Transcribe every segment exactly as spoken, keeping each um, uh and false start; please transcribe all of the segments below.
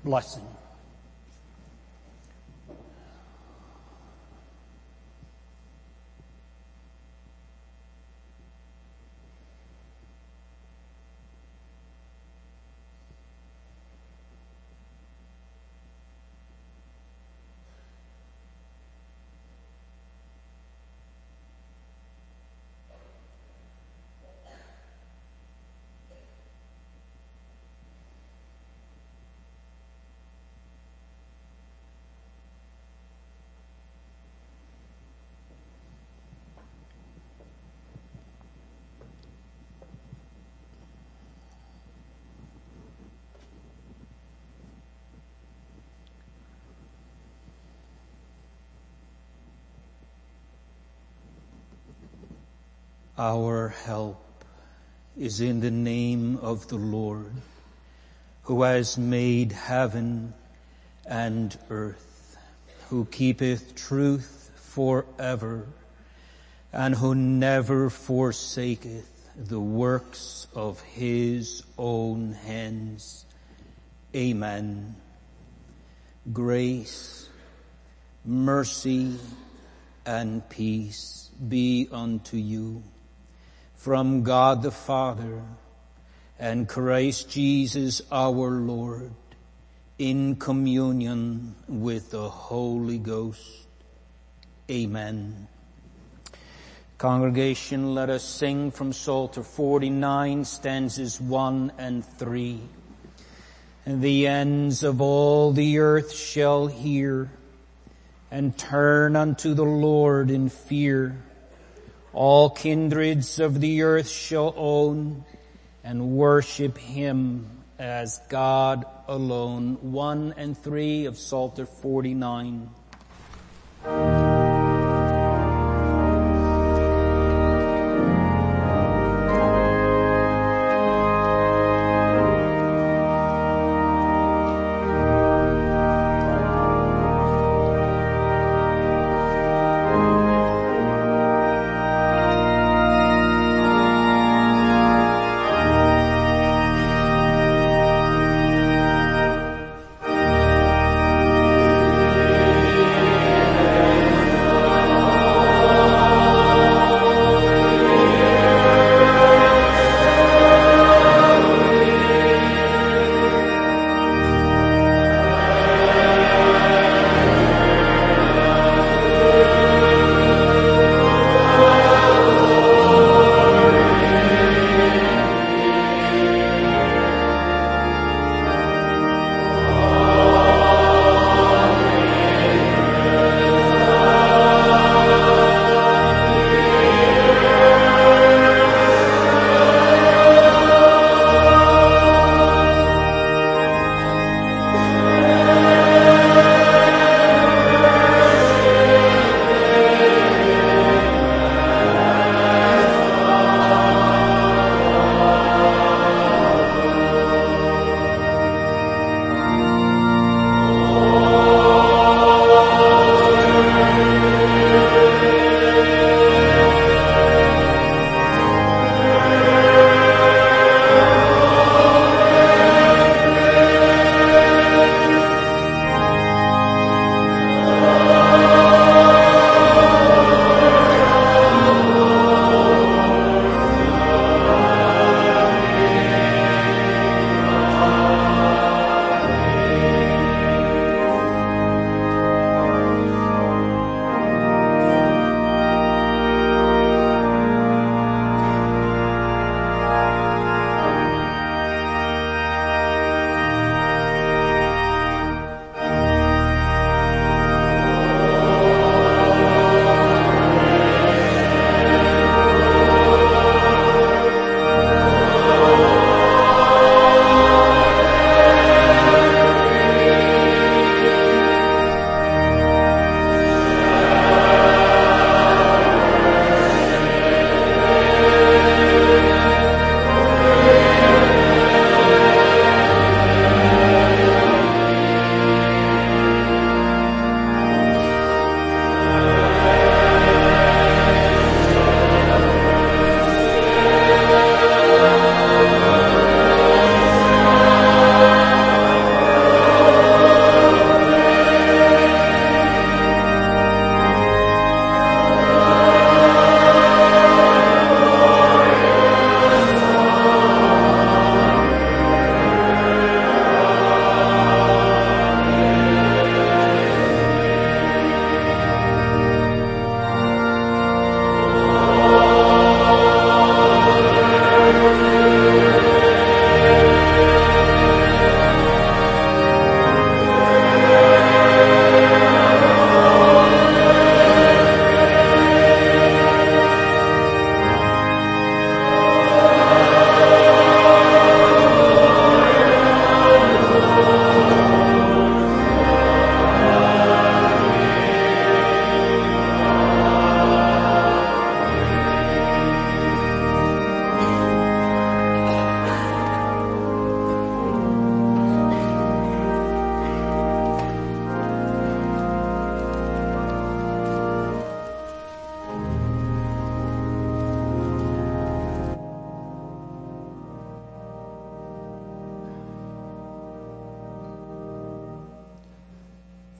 blessing. Our help is in the name of the Lord, who has made heaven and earth, who keepeth truth forever, and who never forsaketh the works of his own hands. Amen. Grace, mercy, and peace be unto you from God the Father and Christ Jesus our Lord, in communion with the Holy Ghost. Amen. Congregation, let us sing from Psalter forty-nine, stanzas one and three. And the ends of all the earth shall hear and turn unto the Lord in fear. All kindreds of the earth shall own and worship him as God alone. One and three of Psalter forty-nine.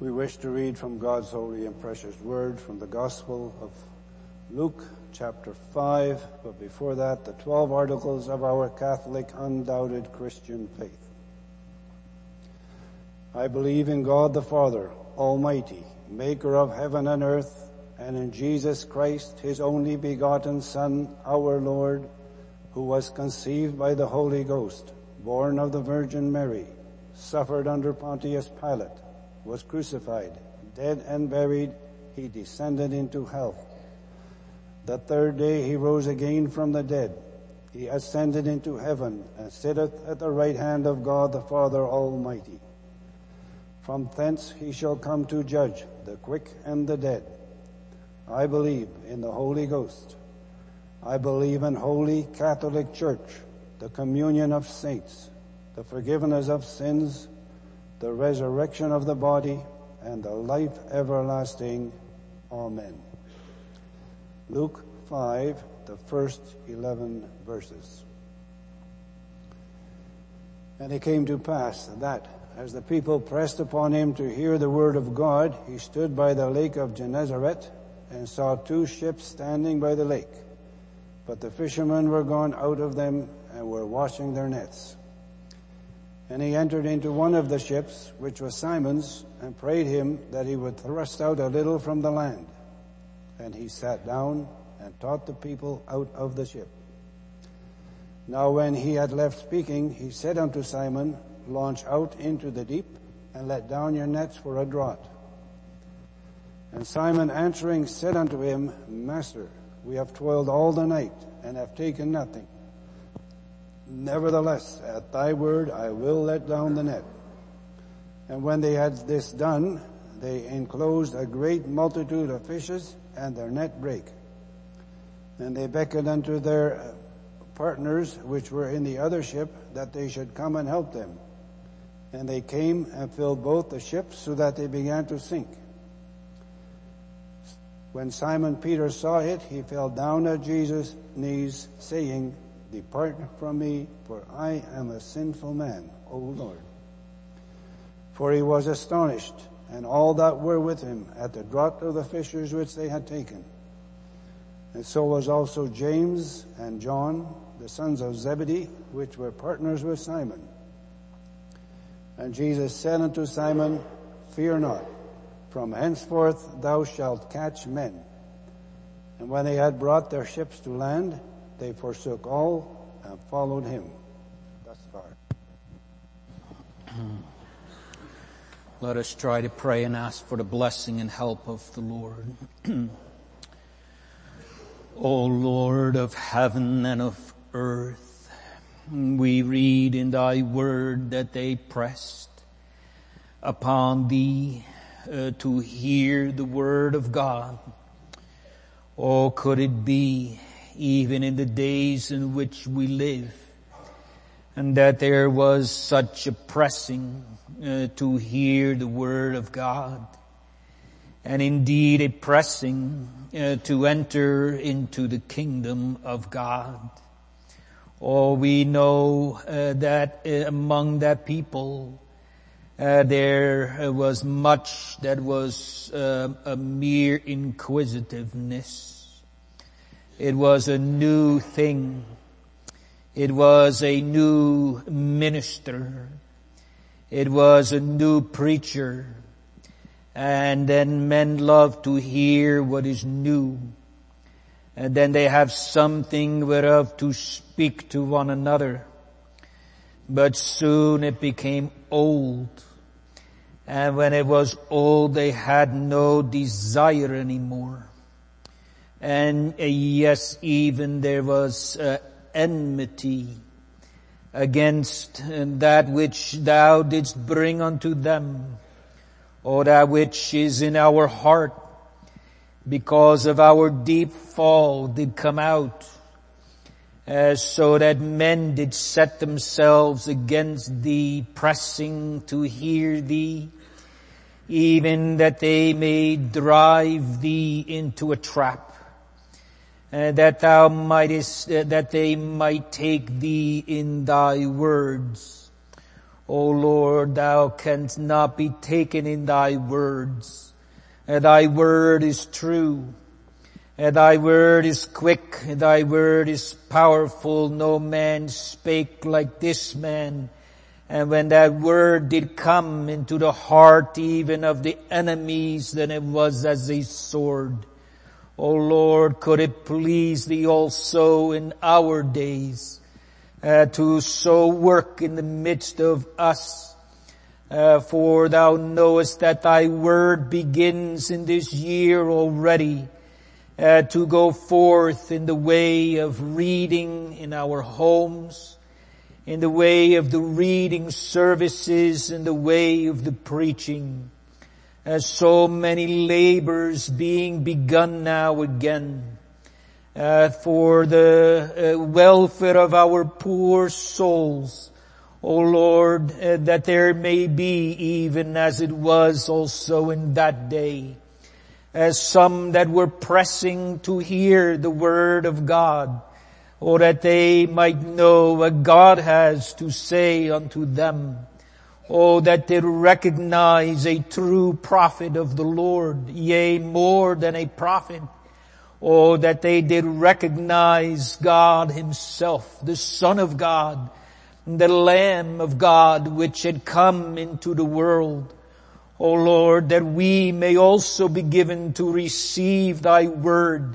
We wish to read from God's holy and precious word from the Gospel of Luke chapter five, but before that, the twelve articles of our Catholic undoubted Christian faith. I believe in God the Father, Almighty, maker of heaven and earth, and in Jesus Christ, his only begotten Son, our Lord, who was conceived by the Holy Ghost, born of the Virgin Mary, suffered under Pontius Pilate, was crucified, dead and buried, he descended into hell. The third day he rose again from the dead. He ascended into heaven and sitteth at the right hand of God the Father Almighty. From thence he shall come to judge the quick and the dead. I believe in the Holy Ghost. I believe in Holy Catholic Church, the communion of saints, the forgiveness of sins, the resurrection of the body, and the life everlasting. Amen. Luke five, the first eleven verses. And it came to pass that, as the people pressed upon him to hear the word of God, he stood by the lake of Gennesaret and saw two ships standing by the lake. But the fishermen were gone out of them and were washing their nets. And he entered into one of the ships, which was Simon's, and prayed him that he would thrust out a little from the land. And he sat down and taught the people out of the ship. Now when he had left speaking, he said unto Simon, Launch out into the deep, and let down your nets for a draught. And Simon answering said unto him, Master, we have toiled all the night, and have taken nothing. Nevertheless, at thy word I will let down the net. And when they had this done, they enclosed a great multitude of fishes, and their net brake. And they beckoned unto their partners, which were in the other ship, that they should come and help them. And they came and filled both the ships, so that they began to sink. When Simon Peter saw it, he fell down at Jesus' knees, saying, Depart from me, for I am a sinful man, O Lord. For he was astonished, and all that were with him, at the draught of the fishes which they had taken. And so was also James and John, the sons of Zebedee, which were partners with Simon. And Jesus said unto Simon, Fear not, from henceforth thou shalt catch men. And when they had brought their ships to land, they forsook all and followed him. Thus far. Let us try to pray and ask for the blessing and help of the Lord. O Lord of heaven and of earth, we read in thy word that they pressed upon thee uh, to hear the word of God. Oh, could it be even in the days in which we live, and that there was such a pressing uh, to hear the word of God, and indeed a pressing uh, to enter into the kingdom of God. Oh, we know uh, that uh, among that people uh, there was much that was uh, a mere inquisitiveness. It was a new thing. It was a new minister. It was a new preacher. And then men love to hear what is new. And then they have something whereof to speak to one another. But soon it became old. And when it was old, they had no desire anymore. And uh, yes, even there was uh, enmity against uh, that which thou didst bring unto them, or that which is in our heart, because of our deep fall did come out, uh, so that men did set themselves against thee, pressing to hear thee, even that they may drive thee into a trap. Uh, that thou mightest, uh, that they might take thee in thy words. O Lord, thou canst not be taken in thy words. And thy word is true. And thy word is quick. And thy word is powerful. No man spake like this man. And when that word did come into the heart even of the enemies, then it was as a sword. O Lord, could it please thee also in our days uh, to so work in the midst of us? Uh, for thou knowest that thy word begins in this year already uh, to go forth in the way of reading in our homes, in the way of the reading services, in the way of the preaching. As so many labors being begun now again, uh, for the uh, welfare of our poor souls, O Lord, uh, that there may be even as it was also in that day, as some that were pressing to hear the word of God, or that they might know what God has to say unto them. Oh, that they recognize a true prophet of the Lord, yea, more than a prophet. Oh, that they did recognize God himself, the Son of God, the Lamb of God, which had come into the world. Oh Lord, that we may also be given to receive thy word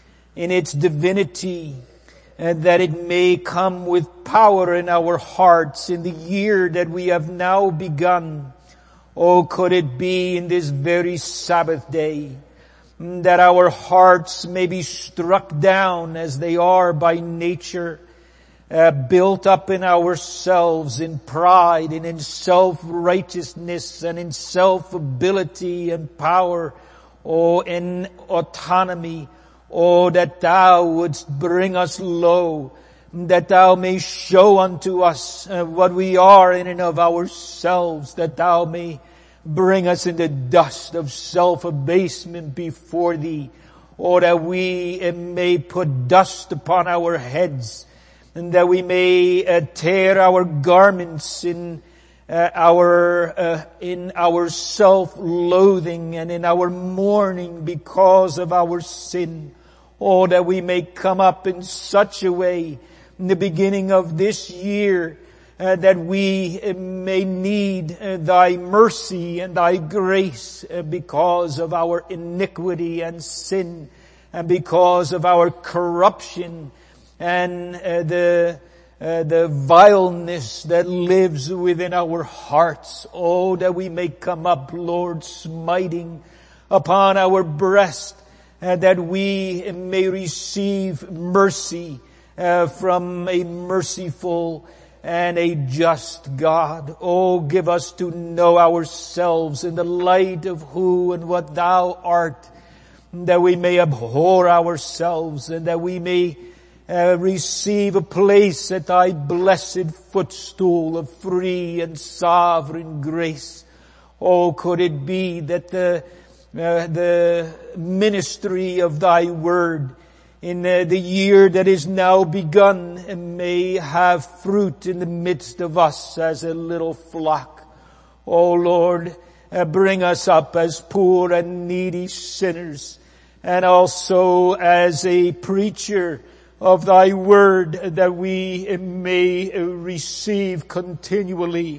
in its divinity, and that it may come with power in our hearts in the year that we have now begun. Oh, could it be in this very Sabbath day that our hearts may be struck down as they are by nature, uh, built up in ourselves in pride and in self-righteousness and in self-ability and power, oh, in autonomy. Oh, that thou wouldst bring us low, that thou may show unto us uh, what we are in and of ourselves, that thou may bring us in the dust of self-abasement before thee, or that we uh, may put dust upon our heads, and that we may uh, tear our garments in uh, our uh, in our self-loathing and in our mourning because of our sin. Oh, that we may come up in such a way in the beginning of this year uh, that we uh, may need uh, thy mercy and thy grace uh, because of our iniquity and sin, and because of our corruption and uh, the uh, the vileness that lives within our hearts. Oh, that we may come up, Lord, smiting upon our breast, Uh, that we may receive mercy uh, from a merciful and a just God. Oh, give us to know ourselves in the light of who and what thou art, that we may abhor ourselves, and that we may uh, receive a place at thy blessed footstool of free and sovereign grace. Oh, could it be that the Uh, the ministry of thy word in uh, the year that is now begun may have fruit in the midst of us as a little flock. Oh Lord, uh, bring us up as poor and needy sinners, and also as a preacher of thy word, that we may receive continually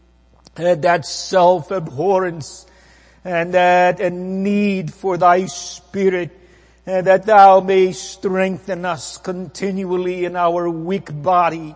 uh, that self-abhorrence and that a need for thy Spirit, and that thou may strengthen us continually in our weak body.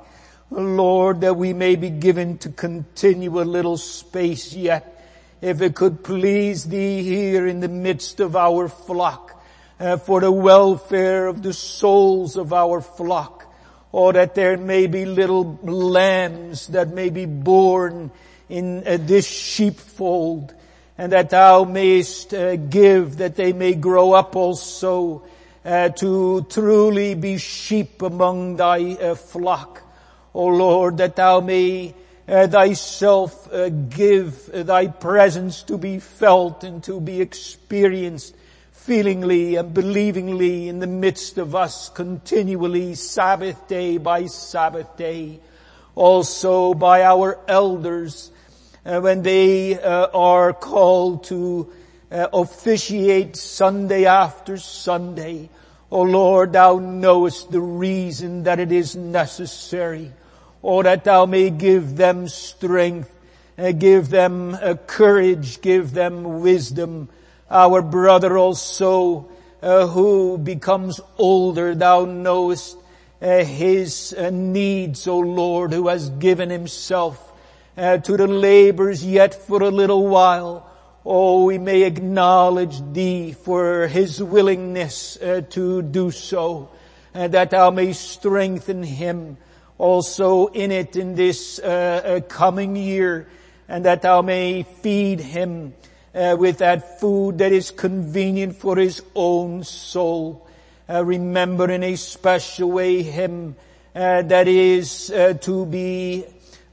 Lord, that we may be given to continue a little space yet, if it could please thee, here in the midst of our flock, uh, for the welfare of the souls of our flock. Or that there may be little lambs that may be born in uh, this sheepfold, and that thou mayest uh, give, that they may grow up also uh, to truly be sheep among thy uh, flock. O Lord, that thou may uh, thyself uh, give uh, thy presence to be felt and to be experienced feelingly and believingly in the midst of us continually, Sabbath day by Sabbath day. also by our elders, uh, when they uh, are called to uh, officiate Sunday after Sunday. O Lord, Thou knowest the reason that it is necessary. Oh, that Thou may give them strength, uh, give them uh, courage, give them wisdom. Our brother also, uh, who becomes older, Thou knowest uh, his uh, needs, O Lord, who has given himself uh, to the labors yet for a little while. Oh, we may acknowledge Thee for his willingness uh, to do so, and that Thou may strengthen him also in it in this uh, uh, coming year, and that Thou may feed him uh, with that food that is convenient for his own soul. Uh, remember in a special way him uh, that is uh, to be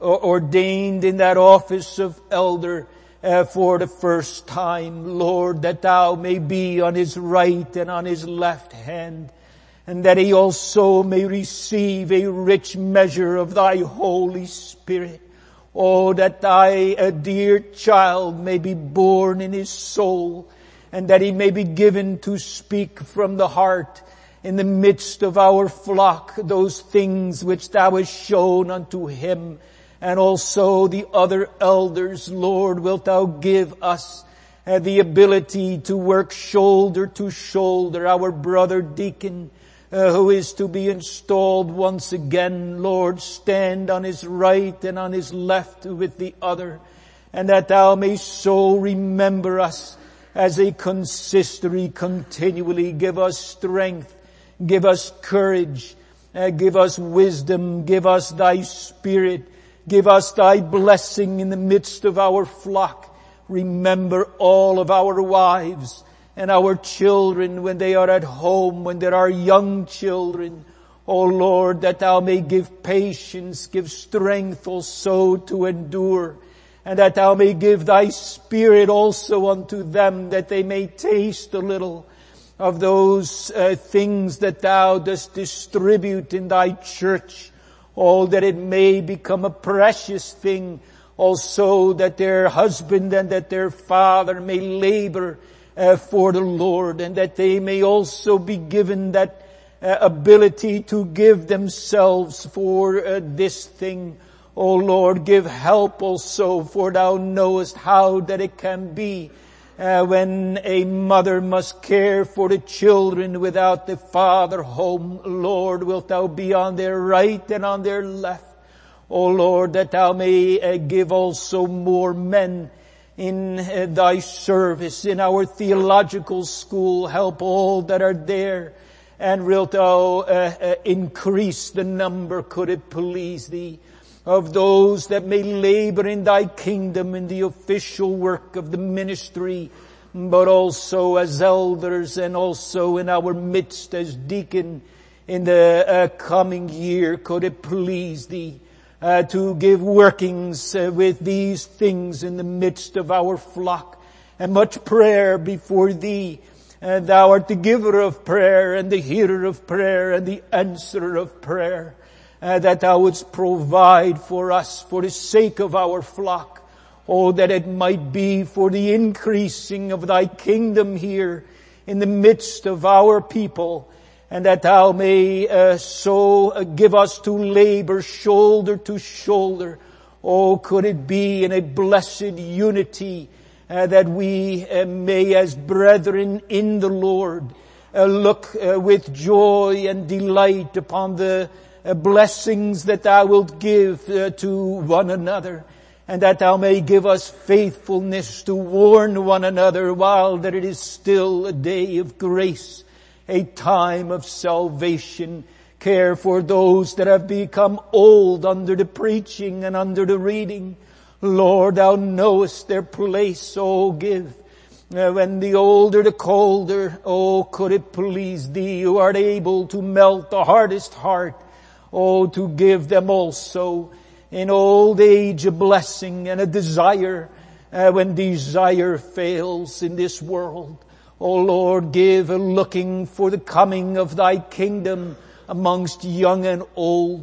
ordained in that office of elder Uh, for the first time, Lord, that Thou may be on his right and on his left hand, and that he also may receive a rich measure of Thy Holy Spirit. Oh, that Thy uh, dear child may be born in his soul, and that he may be given to speak from the heart in the midst of our flock those things which Thou hast shown unto him. And also the other elders, Lord, wilt Thou give us uh, the ability to work shoulder to shoulder. Our brother deacon, uh, who is to be installed once again, Lord, stand on his right and on his left with the other. And that Thou may so remember us as a consistory continually. Give us strength, give us courage, uh, give us wisdom, give us Thy Spirit. Give us Thy blessing in the midst of our flock. Remember all of our wives and our children when they are at home, when there are young children. O Lord, that Thou may give patience, give strength also to endure, and that Thou may give Thy Spirit also unto them, that they may taste a little of those uh, things that Thou dost distribute in Thy church. Oh, that it may become a precious thing also, that their husband and that their father may labor uh, for the Lord, and that they may also be given that uh, ability to give themselves for uh, this thing. Oh Lord, give help also, for Thou knowest how that it can be uh, when a mother must care for the children without the father home. Lord, wilt Thou be on their right and on their left. O Lord, that Thou may uh, give also more men in uh, Thy service, in our theological school. Help all that are there, and wilt Thou uh, uh, increase the number, could it please Thee, of those that may labor in Thy kingdom in the official work of the ministry, but also as elders and also in our midst as deacon in the uh, coming year. Could it please Thee uh, to give workings uh, with these things in the midst of our flock, and much prayer before Thee. Uh, Thou art the giver of prayer and the hearer of prayer and the answerer of prayer. Uh, that Thou wouldst provide for us for the sake of our flock. Oh, that it might be for the increasing of Thy kingdom here in the midst of our people, and that Thou may uh, so uh, give us to labor shoulder to shoulder. Oh, could it be in a blessed unity uh, that we uh, may as brethren in the Lord uh, look uh, with joy and delight upon the Uh, blessings that Thou wilt give uh, to one another, and that Thou may give us faithfulness to warn one another while that it is still a day of grace, a time of salvation. Care for those that have become old under the preaching and under the reading. Lord, Thou knowest their place. Oh, give. Uh, when the older, the colder. Oh, could it please Thee, who art able to melt the hardest heart, oh, to give them also in old age a blessing and a desire uh, when desire fails in this world. Oh Lord, give a looking for the coming of Thy kingdom amongst young and old.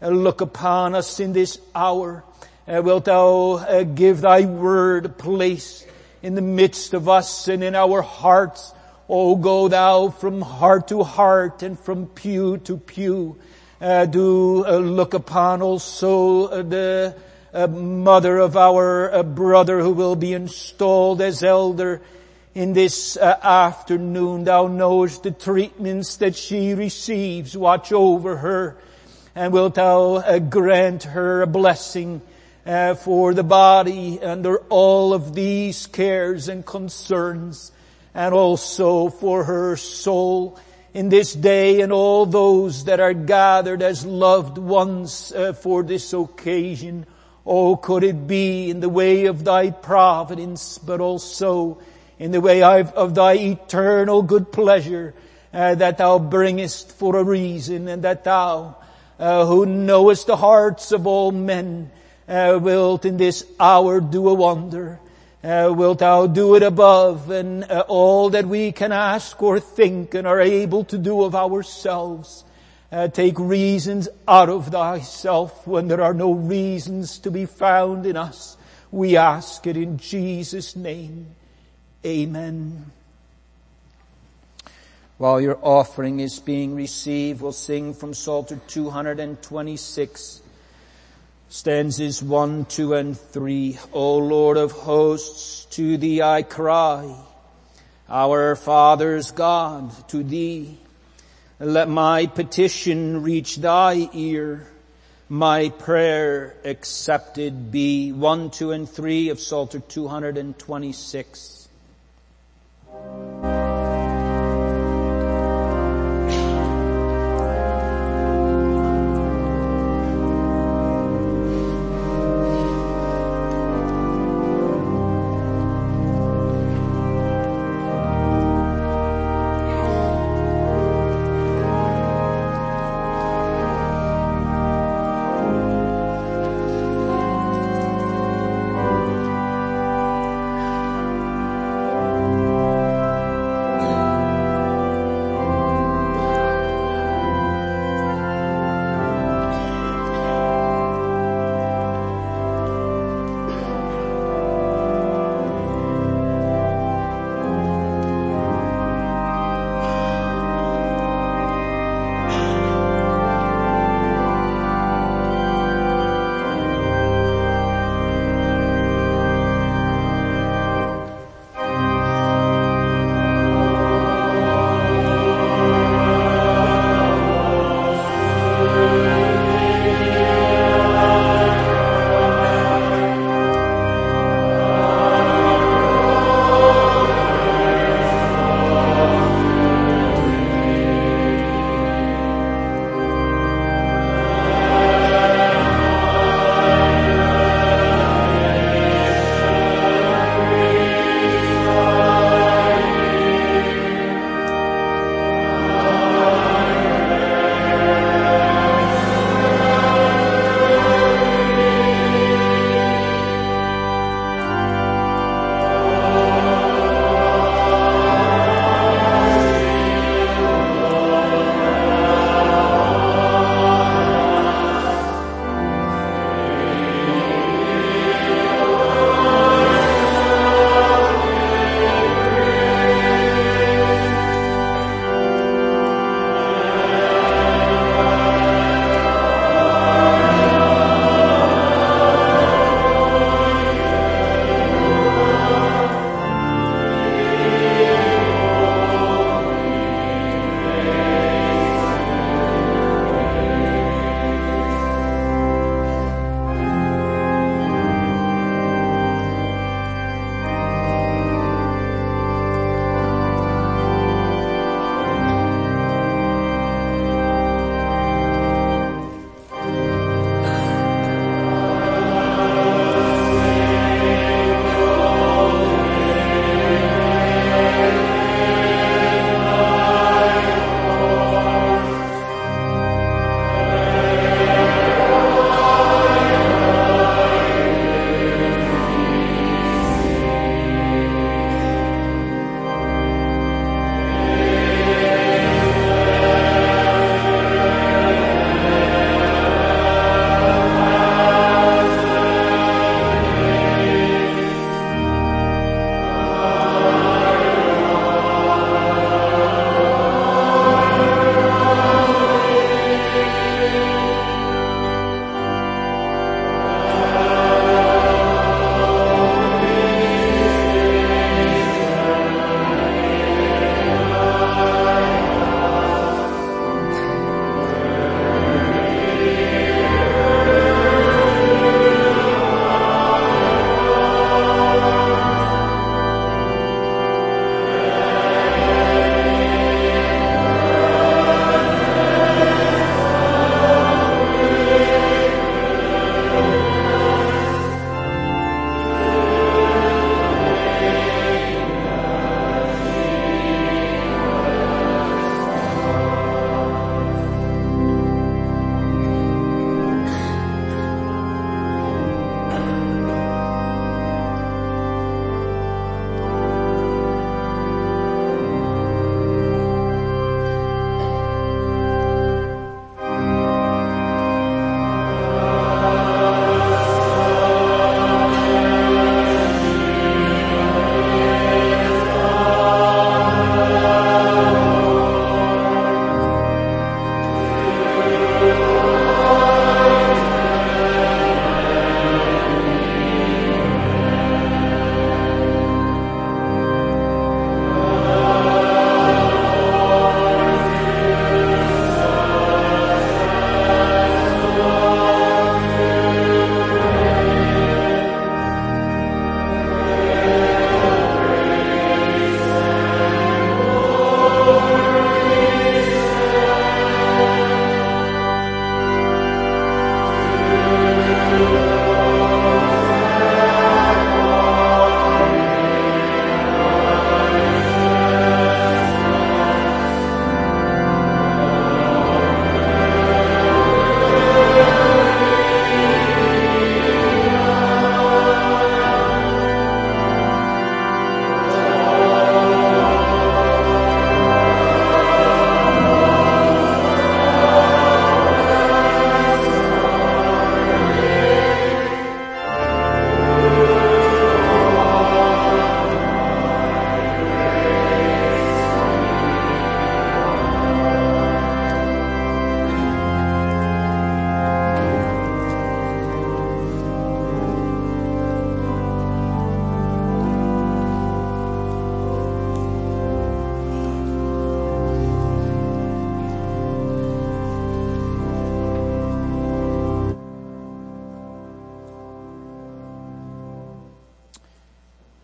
uh, look upon us in this hour. Uh, wilt thou uh, give thy word a place in the midst of us and in our hearts. Oh, go thou from heart to heart and from pew to pew. Uh, do uh, look upon also uh, the uh, mother of our uh, brother who will be installed as elder in this uh, afternoon. Thou knowest the treatments that she receives. Watch over her, and wilt thou uh, grant her a blessing uh, for the body under all of these cares and concerns, and also for her soul in this day, and all those that are gathered as loved ones uh, for this occasion. Oh, could it be in the way of thy providence, but also in the way of, of thy eternal good pleasure, uh, that thou bringest for a reason, and that thou, uh, who knowest the hearts of all men, uh, wilt in this hour do a wonder. Uh, wilt thou do it above and uh, all that we can ask or think and are able to do of ourselves. Uh, take reasons out of thyself when there are no reasons to be found in us. We ask it in Jesus' name. Amen. While your offering is being received, we'll sing from Psalter two twenty-six. Stanzas one, two, and three. O Lord of hosts, to thee I cry, our Father's God, to thee. Let my petition reach thy ear, my prayer accepted be. One, two, and three of Psalter two twenty-six.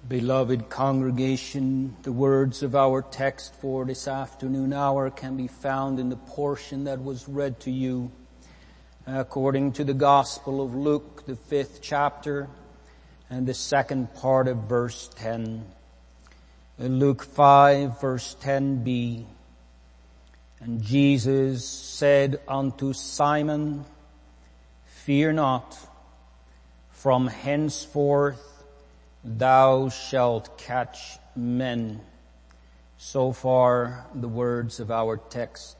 Beloved congregation, the words of our text for this afternoon hour can be found in the portion that was read to you according to the Gospel of Luke, the fifth chapter, and the second part of verse ten. In Luke five, verse ten b, "And Jesus said unto Simon, Fear not, from henceforth thou shalt catch men." So far, the words of our text.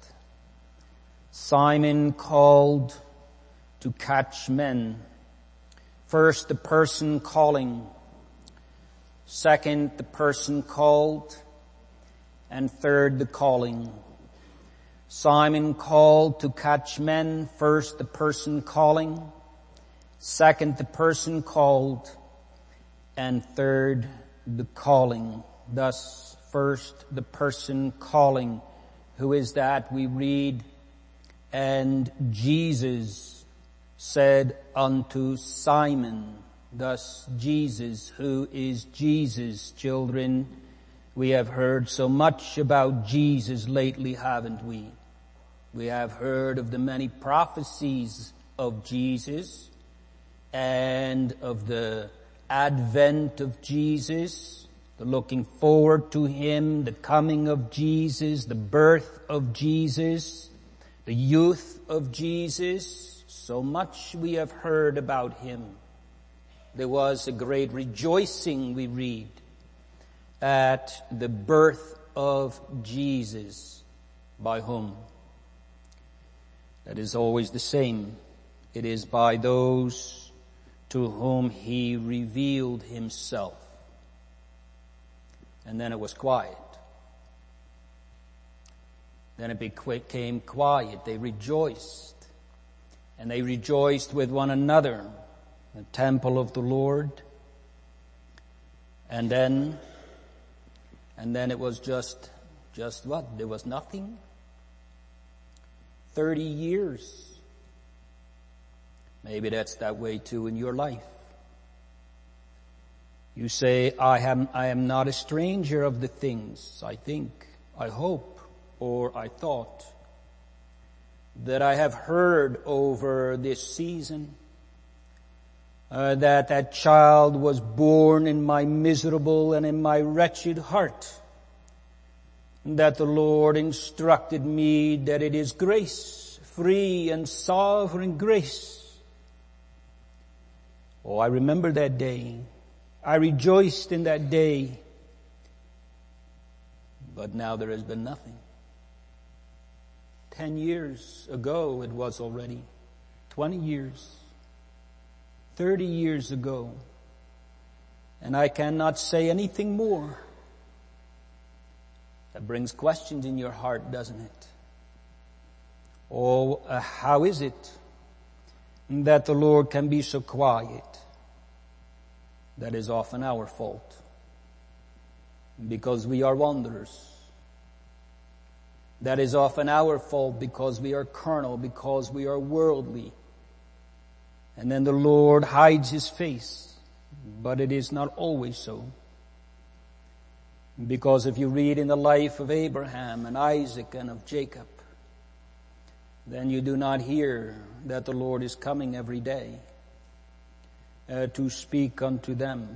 Simon called to catch men. First, the person calling. Second, the person called. And third, the calling. Simon called to catch men. First, the person calling. Second, the person called. And third, the calling. Thus, first, the person calling. Who is that? We read, "And Jesus said unto Simon." Thus, Jesus. Who is Jesus, children? We have heard so much about Jesus lately, haven't we? We have heard of the many prophecies of Jesus and of the advent of Jesus, the looking forward to Him, the coming of Jesus, the birth of Jesus, the youth of Jesus. So much we have heard about Him. There was a great rejoicing, we read, at the birth of Jesus. By whom? That is always the same. It is by those to whom He revealed Himself. And then it was quiet. Then it became quiet. They rejoiced. And they rejoiced with one another, the temple of the Lord. And then, and then it was just, just what? There was nothing. Thirty years. Maybe that's that way too in your life. You say, I am, I am not a stranger of the things I think, I hope, or I thought that I have heard over this season, uh, that that child was born in my miserable and in my wretched heart, that the Lord instructed me that it is grace, free and sovereign grace. Oh, I remember that day. I rejoiced in that day. But now there has been nothing. Ten years ago it was already. Twenty years. Thirty years ago. And I cannot say anything more. That brings questions in your heart, doesn't it? Oh, uh, how is it that the Lord can be so quiet? That is often our fault. Because we are wanderers. That is often our fault because we are carnal, because we are worldly. And then the Lord hides His face. But it is not always so. Because if you read in the life of Abraham and Isaac and of Jacob, then you do not hear that the Lord is coming every day uh, to speak unto them.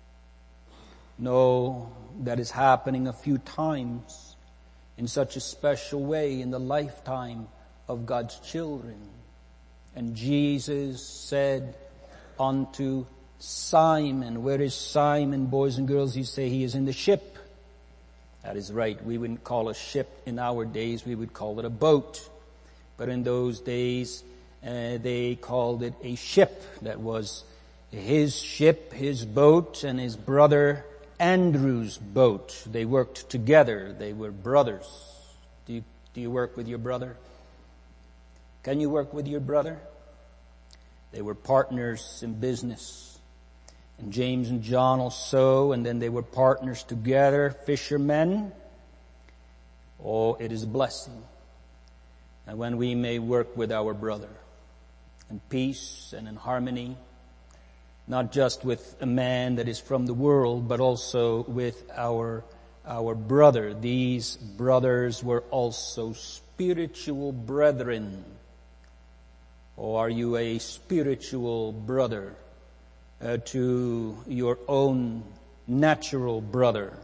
No, that is happening a few times in such a special way in the lifetime of God's children. And Jesus said unto Simon, where is Simon, boys and girls? You say he is in the ship. That is right. We wouldn't call a ship in our days. We would call it a boat. But in those days, uh, they called it a ship. That was his ship, his boat, and his brother Andrew's boat. They worked together. They were brothers. Do you, do you work with your brother? Can you work with your brother? They were partners in business. And James and John also, and then they were partners together, fishermen. Oh, it is a blessing. And when we may work with our brother in peace and in harmony, not just with a man that is from the world, but also with our, our brother. These brothers were also spiritual brethren. Or are you a spiritual brother uh, to your own natural brother?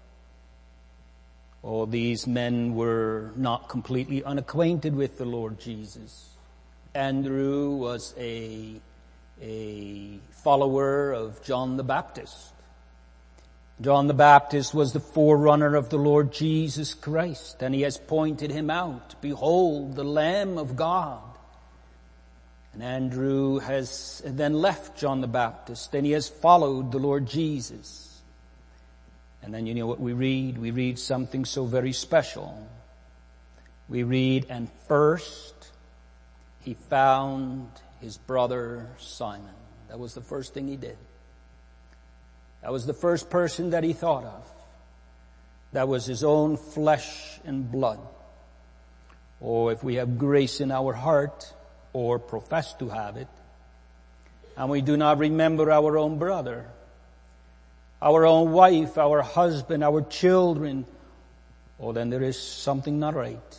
All these men were not completely unacquainted with the Lord Jesus. Andrew was a, a follower of John the Baptist. John the Baptist was the forerunner of the Lord Jesus Christ, and he has pointed him out. Behold, the Lamb of God. And Andrew has then left John the Baptist, and he has followed the Lord Jesus. And then you know what we read? We read something so very special. We read, and first he found his brother Simon. That was the first thing he did. That was the first person that he thought of. That was his own flesh and blood. Or if we have grace in our heart, or profess to have it, and we do not remember our own brother, our own wife, our husband, our children, oh, then there is something not right.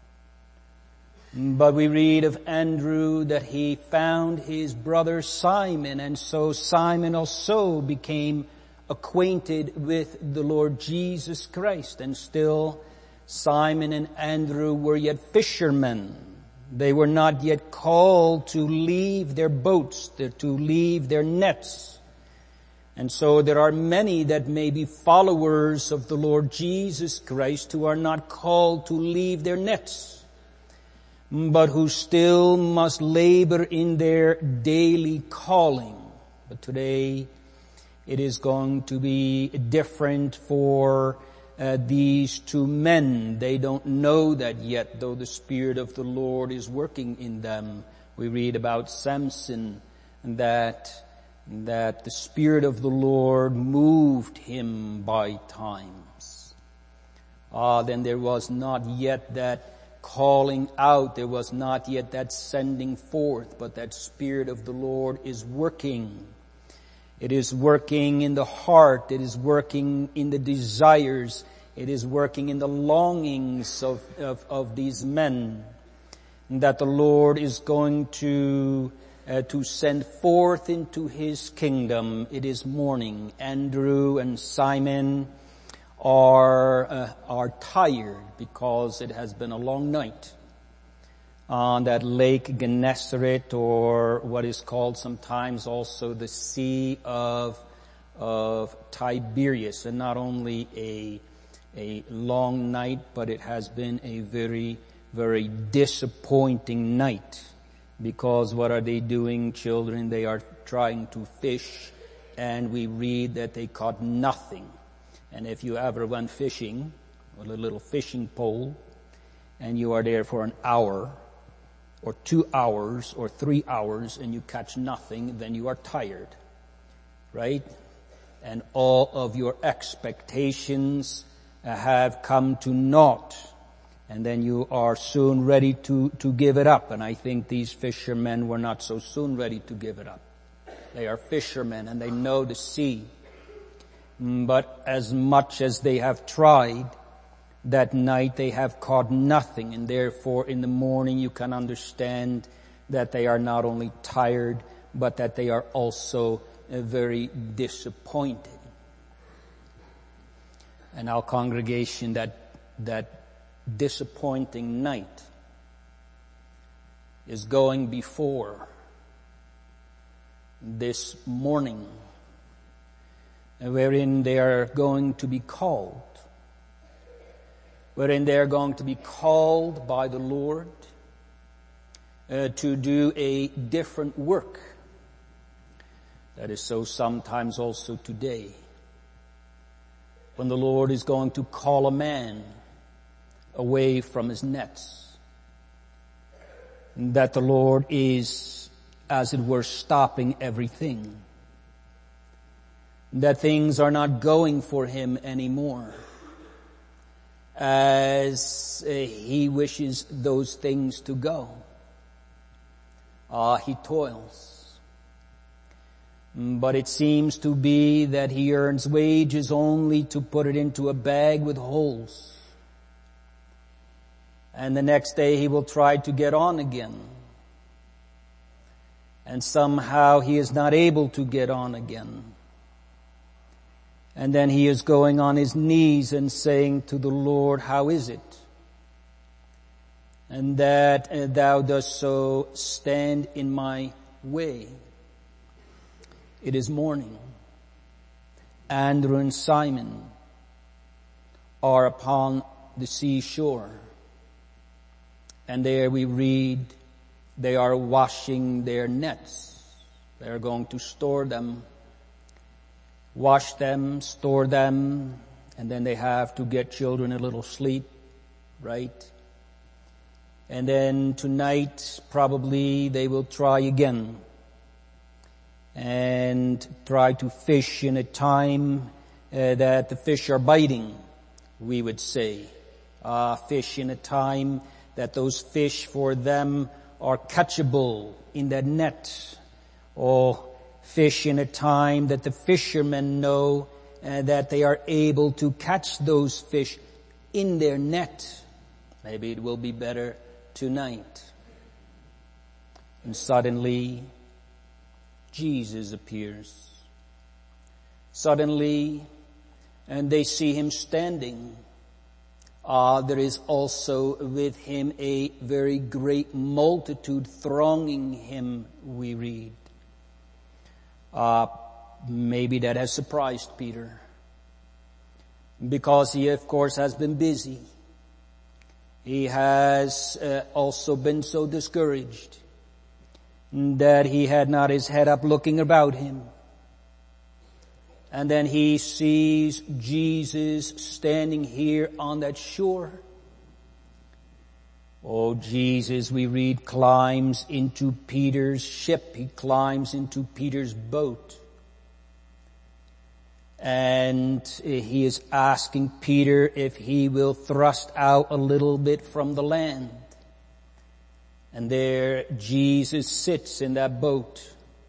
But we read of Andrew that he found his brother Simon, and so Simon also became acquainted with the Lord Jesus Christ. And still Simon and Andrew were yet fishermen. They were not yet called to leave their boats, to leave their nets. And so there are many that may be followers of the Lord Jesus Christ who are not called to leave their nets, but who still must labor in their daily calling. But today it is going to be different for uh, these two men. They don't know that yet, though the Spirit of the Lord is working in them. We read about Samson, that that the Spirit of the Lord moved him by times. Ah, then there was not yet that calling out, there was not yet that sending forth, but that Spirit of the Lord is working. It is working in the heart, it is working in the desires, it is working in the longings of, of, of these men, that the Lord is going to Uh, to send forth into his kingdom. It is morning. Andrew and Simon are uh, are tired because it has been a long night on that Lake Gennesaret, or what is called sometimes also the Sea of of Tiberias. And not only a a long night, but it has been a very, very disappointing night. Because what are they doing, children? They are trying to fish, and we read that they caught nothing. And if you ever went fishing with a little fishing pole, and you are there for an hour, or two hours, or three hours, and you catch nothing, then you are tired, right? And all of your expectations have come to naught. And then you are soon ready to, to give it up. And I think these fishermen were not so soon ready to give it up. They are fishermen and they know the sea. But as much as they have tried, that night they have caught nothing. And therefore in the morning you can understand that they are not only tired, but that they are also very disappointed. And our congregation, that, that disappointing night is going before this morning, wherein they are going to be called, wherein they are going to be called by the Lord uh, to do a different work. That is so sometimes also today, when the Lord is going to call a man away from his nets, that the Lord is, as it were, stopping everything, that things are not going for him anymore as uh, he wishes those things to go. Ah, he toils. But it seems to be that he earns wages only to put it into a bag with holes. And the next day he will try to get on again. And somehow he is not able to get on again. And then he is going on his knees and saying to the Lord, how is it? And that uh, thou dost so stand in my way. It is morning. Andrew and Simon are upon the seashore. And there we read, they are washing their nets. They are going to store them, wash them, store them, and then they have to get children a little sleep, right? And then tonight, probably they will try again and try to fish in a time uh, that the fish are biting, we would say. Uh, fish in a time that those fish for them are catchable in that net. Or fish in a time that the fishermen know uh, that they are able to catch those fish in their net. Maybe it will be better tonight. And suddenly, Jesus appears. Suddenly, and they see him standing. Ah, uh, there is also with him a very great multitude thronging him, we read. Uh, maybe that has surprised Peter. Because he, of course, has been busy. He has uh, also been so discouraged that he had not his head up looking about him. And then he sees Jesus standing here on that shore. Oh, Jesus, we read, climbs into Peter's ship. He climbs into Peter's boat. And he is asking Peter if he will thrust out a little bit from the land. And there Jesus sits in that boat.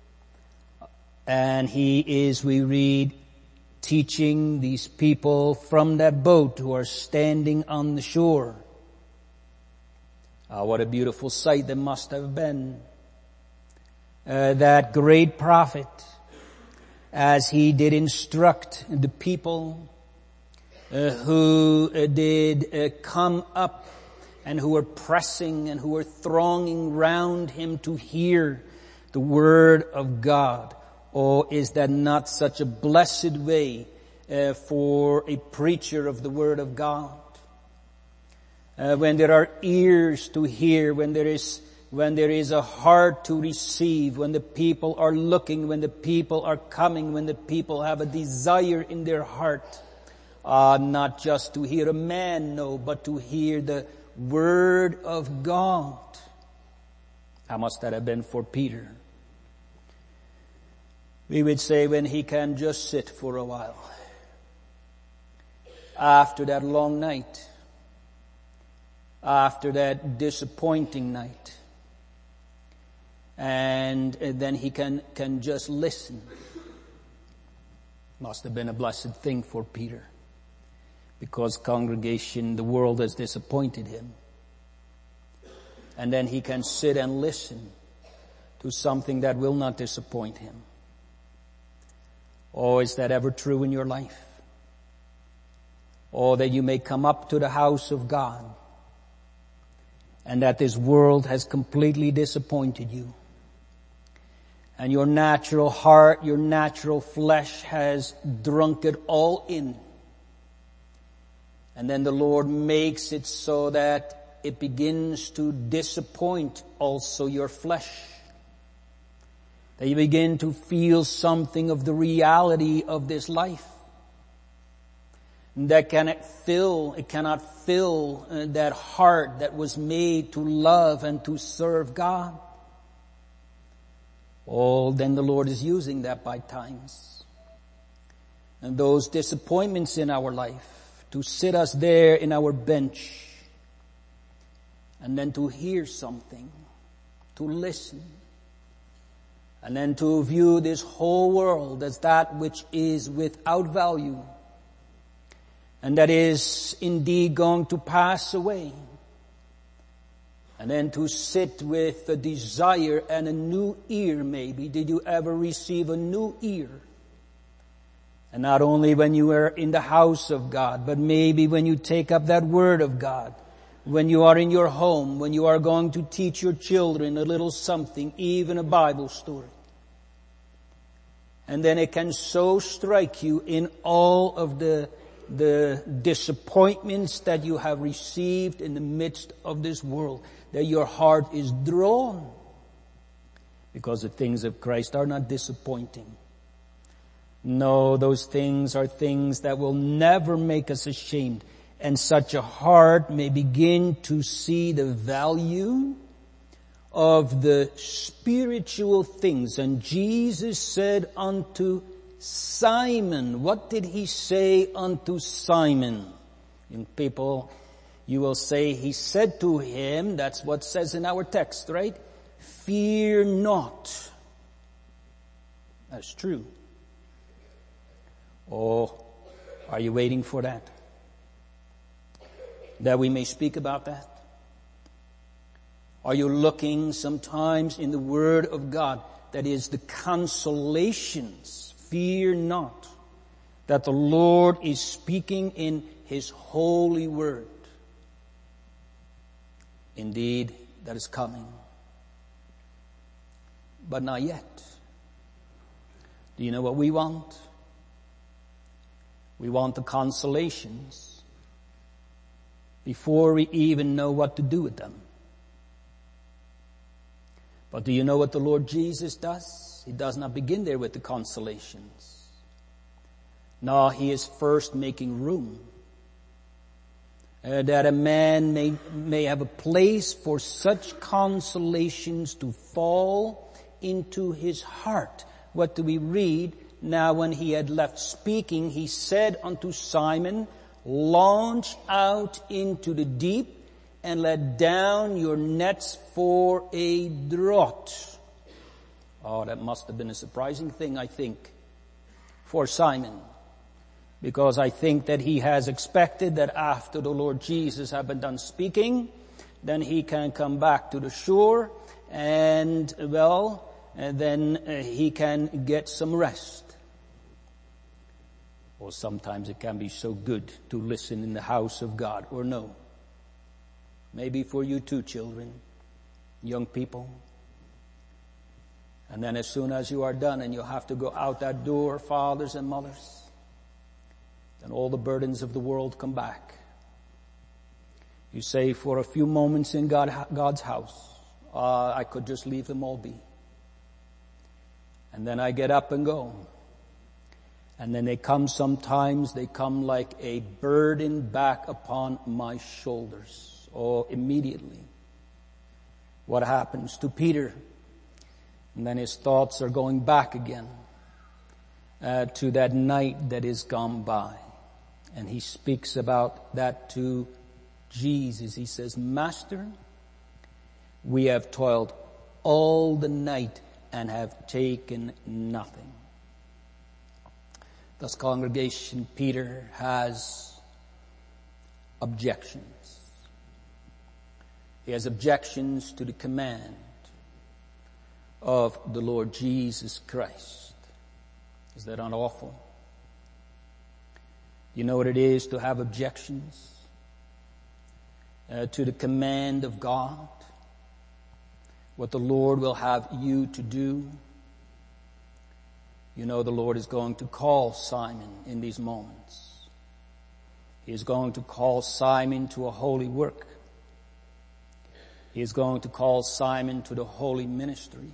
And he is, we read, teaching these people from that boat who are standing on the shore. Ah, what a beautiful sight that must have been. Uh, that great prophet, as he did instruct the people uh, who uh, did uh, come up and who were pressing and who were thronging round him to hear the word of God. Oh, is that not such a blessed way uh, for a preacher of the word of God? Uh, when there are ears to hear, when there is when there is a heart to receive, when the people are looking, when the people are coming, when the people have a desire in their heart, uh, not just to hear a man, no, but to hear the word of God. How must that have been for Peter? We would say when he can just sit for a while. After that long night. After that disappointing night. And then he can, can just listen. Must have been a blessed thing for Peter. Because congregation, the world has disappointed him. And then he can sit and listen to something that will not disappoint him. Oh, is that ever true in your life? Oh, that you may come up to the house of God and that this world has completely disappointed you. And your natural heart, your natural flesh has drunk it all in. And then the Lord makes it so that it begins to disappoint also your flesh. That you begin to feel something of the reality of this life. That cannot fill, it cannot fill uh, that heart that was made to love and to serve God. Oh, then the Lord is using that by times. And those disappointments in our life, to sit us there in our bench, and then to hear something, to listen. and then to view this whole world as that which is without value, and that is indeed going to pass away, and then to sit with a desire and a new ear maybe. Did you ever receive a new ear? And not only when you are in the house of God, but maybe when you take up that word of God, when you are in your home, when you are going to teach your children a little something, even a Bible story. And then it can so strike you in all of the, the disappointments that you have received in the midst of this world, that your heart is drawn, because the things of Christ are not disappointing. No, those things are things that will never make us ashamed. And such a heart may begin to see the value of the spiritual things. And Jesus said unto Simon, what did he say unto Simon? In people, you will say, he said to him, that's what it says in our text, right? Fear not. That's true. Oh, are you waiting for that? That we may speak about that? Are you looking sometimes in the Word of God, that is the consolations, fear not, that the Lord is speaking in His holy Word? Indeed, that is coming. But not yet. Do you know what we want? We want the consolations before we even know what to do with them. But do you know what the Lord Jesus does? He does not begin there with the consolations. No, He is first making room uh, that a man may, may have a place for such consolations to fall into his heart. What do we read? Now when He had left speaking, He said unto Simon, launch out into the deep and let down your nets for a draught. Oh, that must have been a surprising thing, I think, for Simon. Because I think that he has expected that after the Lord Jesus had been done speaking, then he can come back to the shore and, well, and then uh, he can get some rest. Or sometimes it can be so good to listen in the house of God, or no. Maybe for you too, children, young people. And then as soon as you are done and you have to go out that door, fathers and mothers, then all the burdens of the world come back. You say, for a few moments in God, God's house, uh, I could just leave them all be. And then I get up and go. And then they come sometimes, they come like a burden back upon my shoulders. Oh, immediately. What happens to Peter? And then his thoughts are going back again uh, to that night that is gone by. And he speaks about that to Jesus. He says, Master, we have toiled all the night and have taken nothing. Thus, congregation, Peter has objections. He has objections to the command of the Lord Jesus Christ. Is that not awful? You know what it is to have objections uh, to the command of God? What the Lord will have you to do? You know the Lord is going to call Simon in these moments. He is going to call Simon to a holy work. He is going to call Simon to the holy ministry.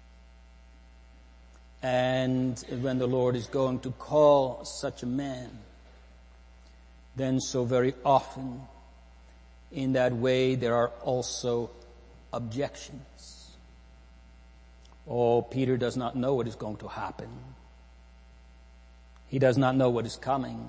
And when the Lord is going to call such a man, then so very often in that way there are also objections. Oh, Peter does not know what is going to happen. He does not know what is coming.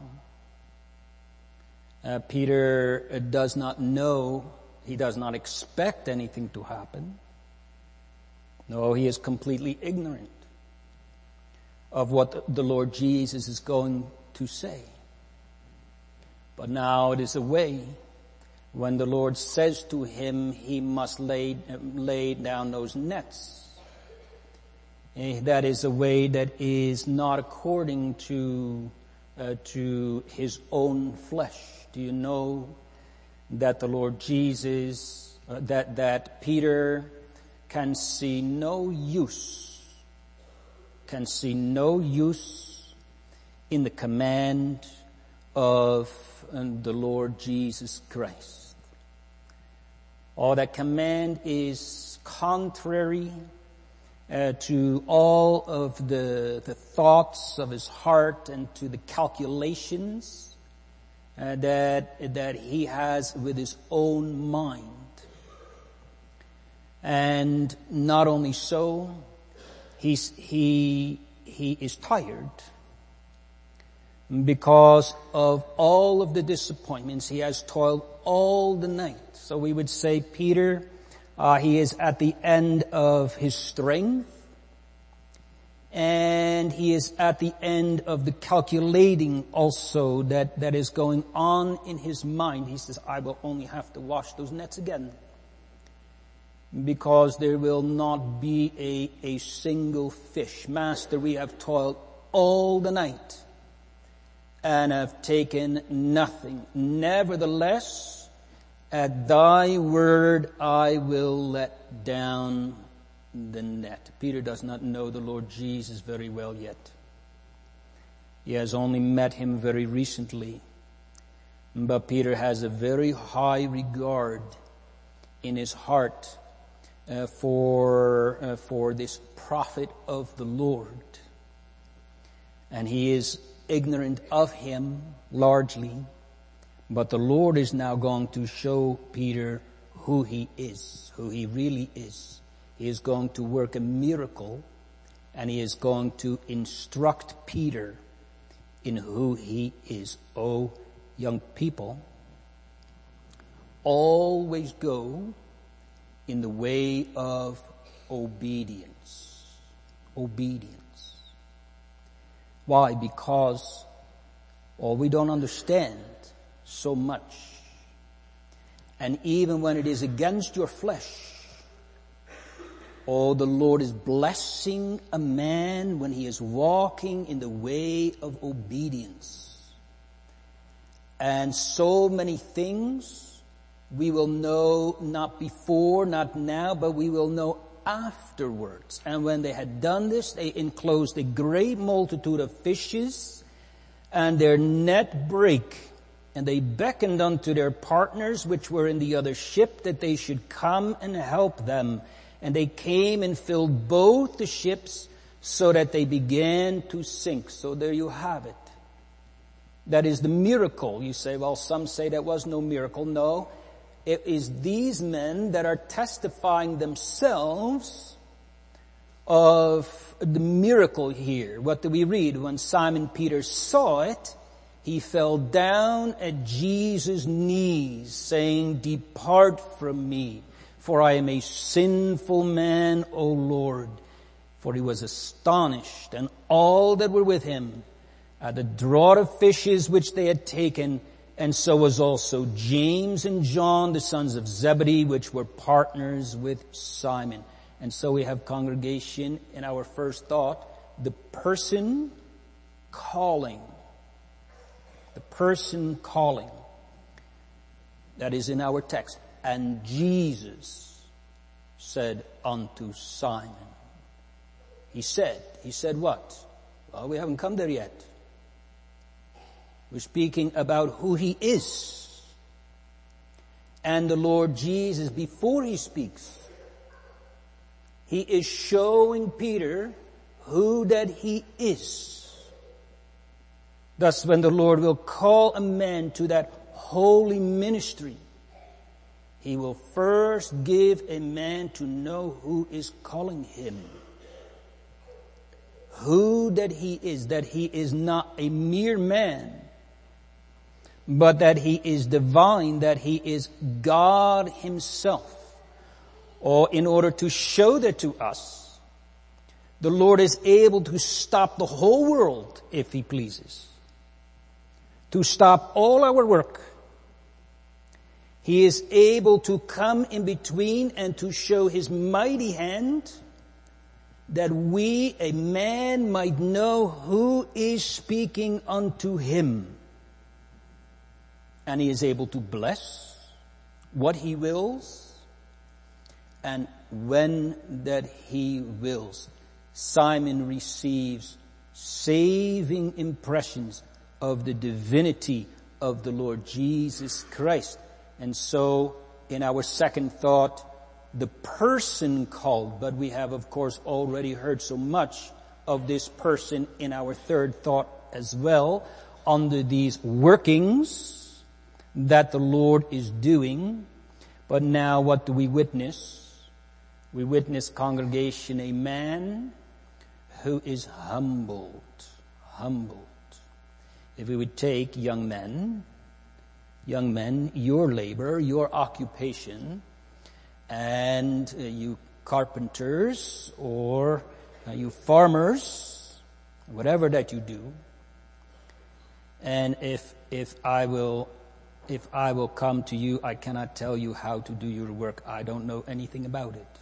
Uh, Peter does not know, he does not expect anything to happen. No, he is completely ignorant of what the Lord Jesus is going to say. But now it is a way when the Lord says to him he must lay, lay down those nets. That is a way that is not according to, uh, to his own flesh. Do you know that the Lord Jesus, uh, that, that Peter can see no use, can see no use in the command of uh, the Lord Jesus Christ. Or that command is contrary uh, to all of the, the thoughts of his heart and to the calculations Uh, that that he has with his own mind. And not only so, he's, he he is tired because of all of the disappointments. He has toiled all the night. So we would say Peter, uh, he is at the end of his strength. And he is at the end of the calculating also that, that is going on in his mind. He says, I will only have to wash those nets again, because there will not be a, a single fish. Master, we have toiled all the night and have taken nothing. Nevertheless, at thy word I will let down the net. Peter does not know the Lord Jesus very well yet. He has only met him very recently. But Peter has a very high regard in his heart uh, for uh, for this prophet of the Lord. And he is ignorant of him largely. But the Lord is now going to show Peter who he is, who he really is. He is going to work a miracle, and he is going to instruct Peter in who he is. Oh, young people, always go in the way of obedience. Obedience. Why? Because, well, we don't understand so much. And even when it is against your flesh, oh, the Lord is blessing a man when he is walking in the way of obedience. And so many things we will know not before, not now, but we will know afterwards. And when they had done this, they enclosed a great multitude of fishes, and their net brake. And they beckoned unto their partners which were in the other ship that they should come and help them. And they came and filled both the ships so that they began to sink. So there you have it. That is the miracle. You say, well, some say that was no miracle. No, it is these men that are testifying themselves of the miracle here. What do we read? When Simon Peter saw it, he fell down at Jesus' knees, saying, Depart from me, for I am a sinful man, O Lord. For he was astonished, and all that were with him, at the draught of fishes which they had taken, and so was also James and John, the sons of Zebedee, which were partners with Simon. And so we have, congregation, in our first thought, the person calling. The person calling. That is in our text. And Jesus said unto Simon. He said, he said what? Well, we haven't come there yet. We're speaking about who he is. And the Lord Jesus, before he speaks, he is showing Peter who that he is. Thus, when the Lord will call a man to that holy ministry, he will first give a man to know who is calling him. Who that he is, that he is not a mere man, but that he is divine, that he is God himself. or in order to show that to us, the Lord is able to stop the whole world if He pleases. To stop all our work. He is able to come in between and to show His mighty hand, that we, a man, might know who is speaking unto him. And He is able to bless what He wills and when that He wills. Simon receives saving impressions of the divinity of the Lord Jesus Christ. And so, in our second thought, the person called, but we have of course already heard so much of this person in our third thought as well, under these workings that the Lord is doing. But now what do we witness? We witness, congregation, a man who is humbled, humbled. If we would take young men, young men, your labor, your occupation, and uh, you carpenters or uh, you farmers, whatever that you do, and if if I will if I will come to you, I cannot tell you how to do your work. I don't know anything about it.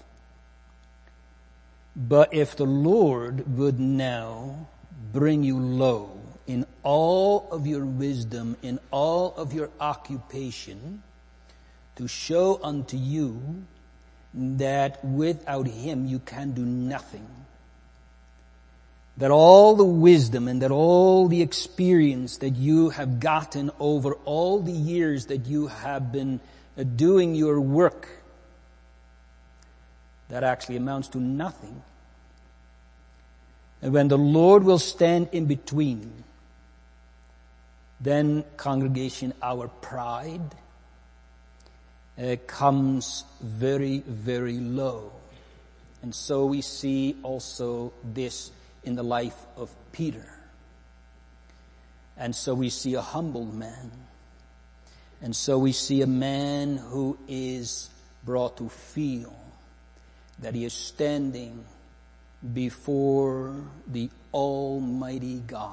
But if the Lord would now bring you low in all of your wisdom, in all of your occupation, to show unto you that without Him you can do nothing, that all the wisdom and that all the experience that you have gotten over all the years that you have been doing your work, that actually amounts to nothing. And when the Lord will stand in between, then, congregation, our pride uh, comes very, very low. And so we see also this in the life of Peter. And so we see a humble man. And so we see a man who is brought to feel that he is standing before the Almighty God.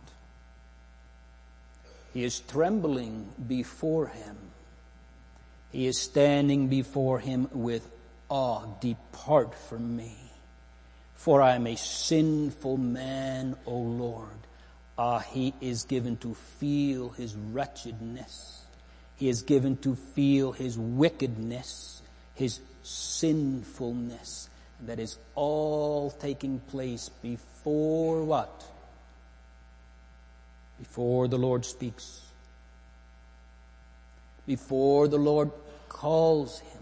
He is trembling before Him. He is standing before Him with awe. Depart from me, for I am a sinful man, O Lord. Ah, he is given to feel his wretchedness. He is given to feel his wickedness, his sinfulness. And that is all taking place before what? Before the Lord speaks. Before the Lord calls him.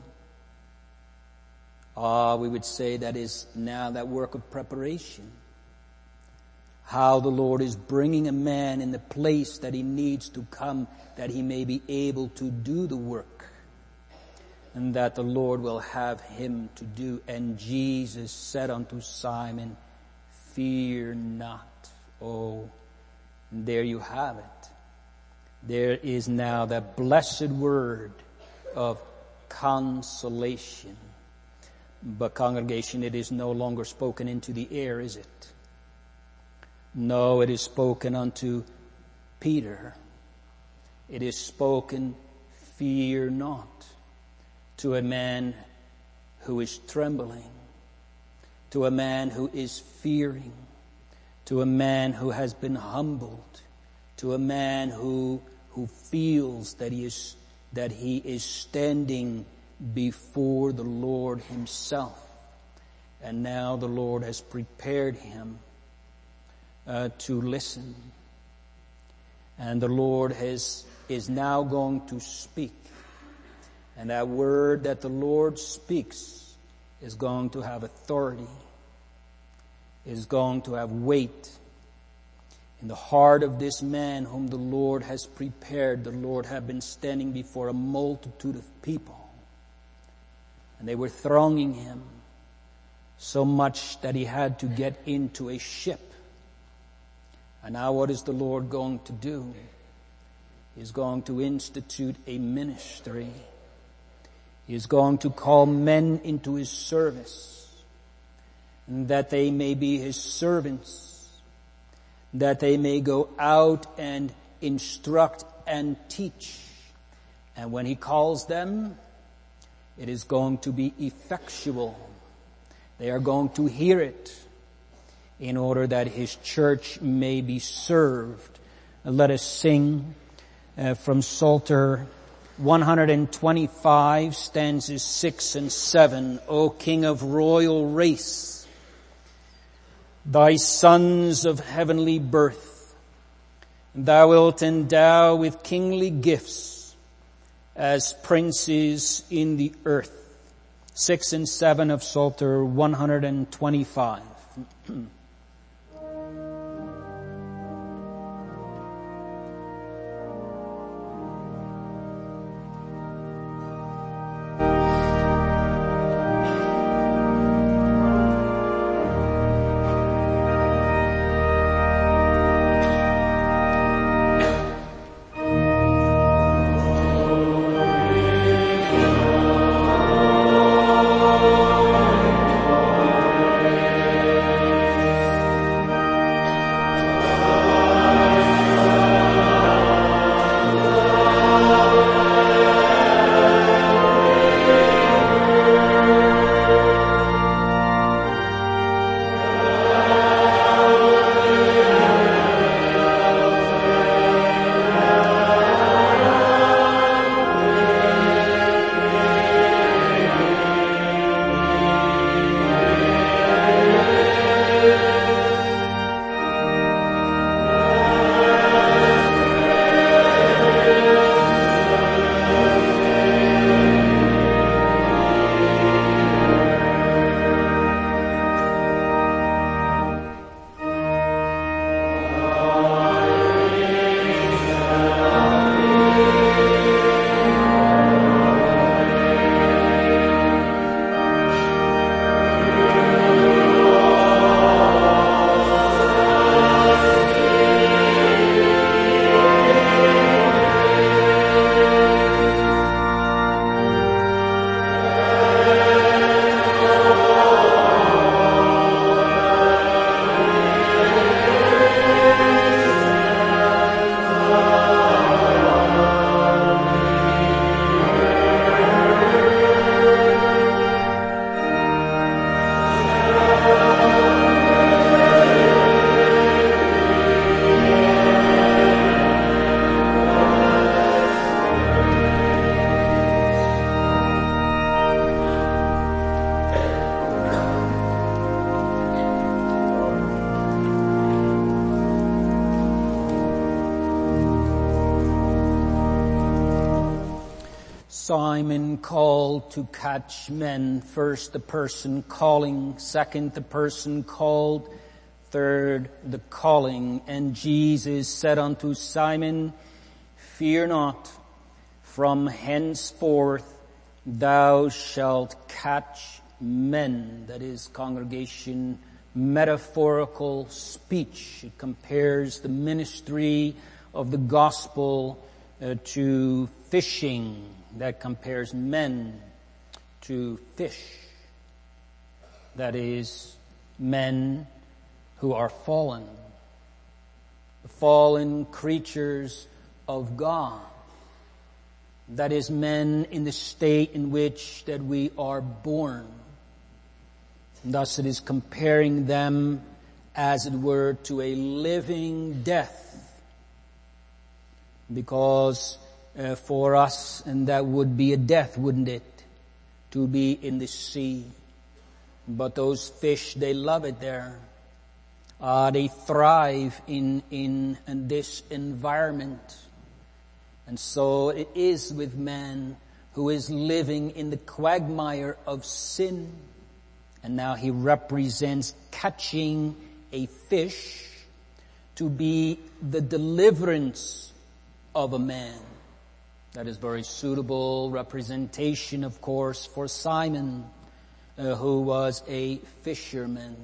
Ah, we would say that is now that work of preparation. How the Lord is bringing a man in the place that he needs to come, that he may be able to do the work, and that the Lord will have him to do. And Jesus said unto Simon, fear not. Oh, there you have it. There is now that blessed word of consolation. But congregation, it is no longer spoken into the air, is it? No, it is spoken unto Peter. It is spoken, fear not, to a man who is trembling, to a man who is fearing, to a man who has been humbled, to a man who who feels that he is that he is standing before the Lord himself. And now the Lord has prepared him uh, to listen. And the Lord has is now going to speak. And that word that the Lord speaks is going to have authority, is going to have weight. In the heart of this man whom the Lord has prepared, the Lord had been standing before a multitude of people. And they were thronging him so much that he had to get into a ship. And now what is the Lord going to do? He's going to institute a ministry. He is going to call men into his service, and that they may be his servants, that they may go out and instruct and teach. And when he calls them, it is going to be effectual. They are going to hear it in order that his church may be served. Let us sing uh, from Psalter one twenty-five, stanzas six and seven. O King of royal race, thy sons of heavenly birth, thou wilt endow with kingly gifts as princes in the earth. Six and seven of Psalter one twenty-five. Simon called to catch men. First the person calling, second the person called, third the calling. And Jesus said unto Simon, fear not, from henceforth thou shalt catch men. That is, congregation, metaphorical speech. It compares the ministry of the gospel uh, to fishing. That compares men to fish. That is, men who are fallen, the fallen creatures of God. That is, men in the state in which that we are born. And thus it is comparing them, as it were, to a living death. Because uh, for us, and that would be a death, wouldn't it? To be in the sea. But those fish, they love it there. Uh, they thrive in, in, in this environment. And so it is with man who is living in the quagmire of sin. And now he represents catching a fish to be the deliverance of a man. That is very suitable representation, of course, for Simon, uh, who was a fisherman.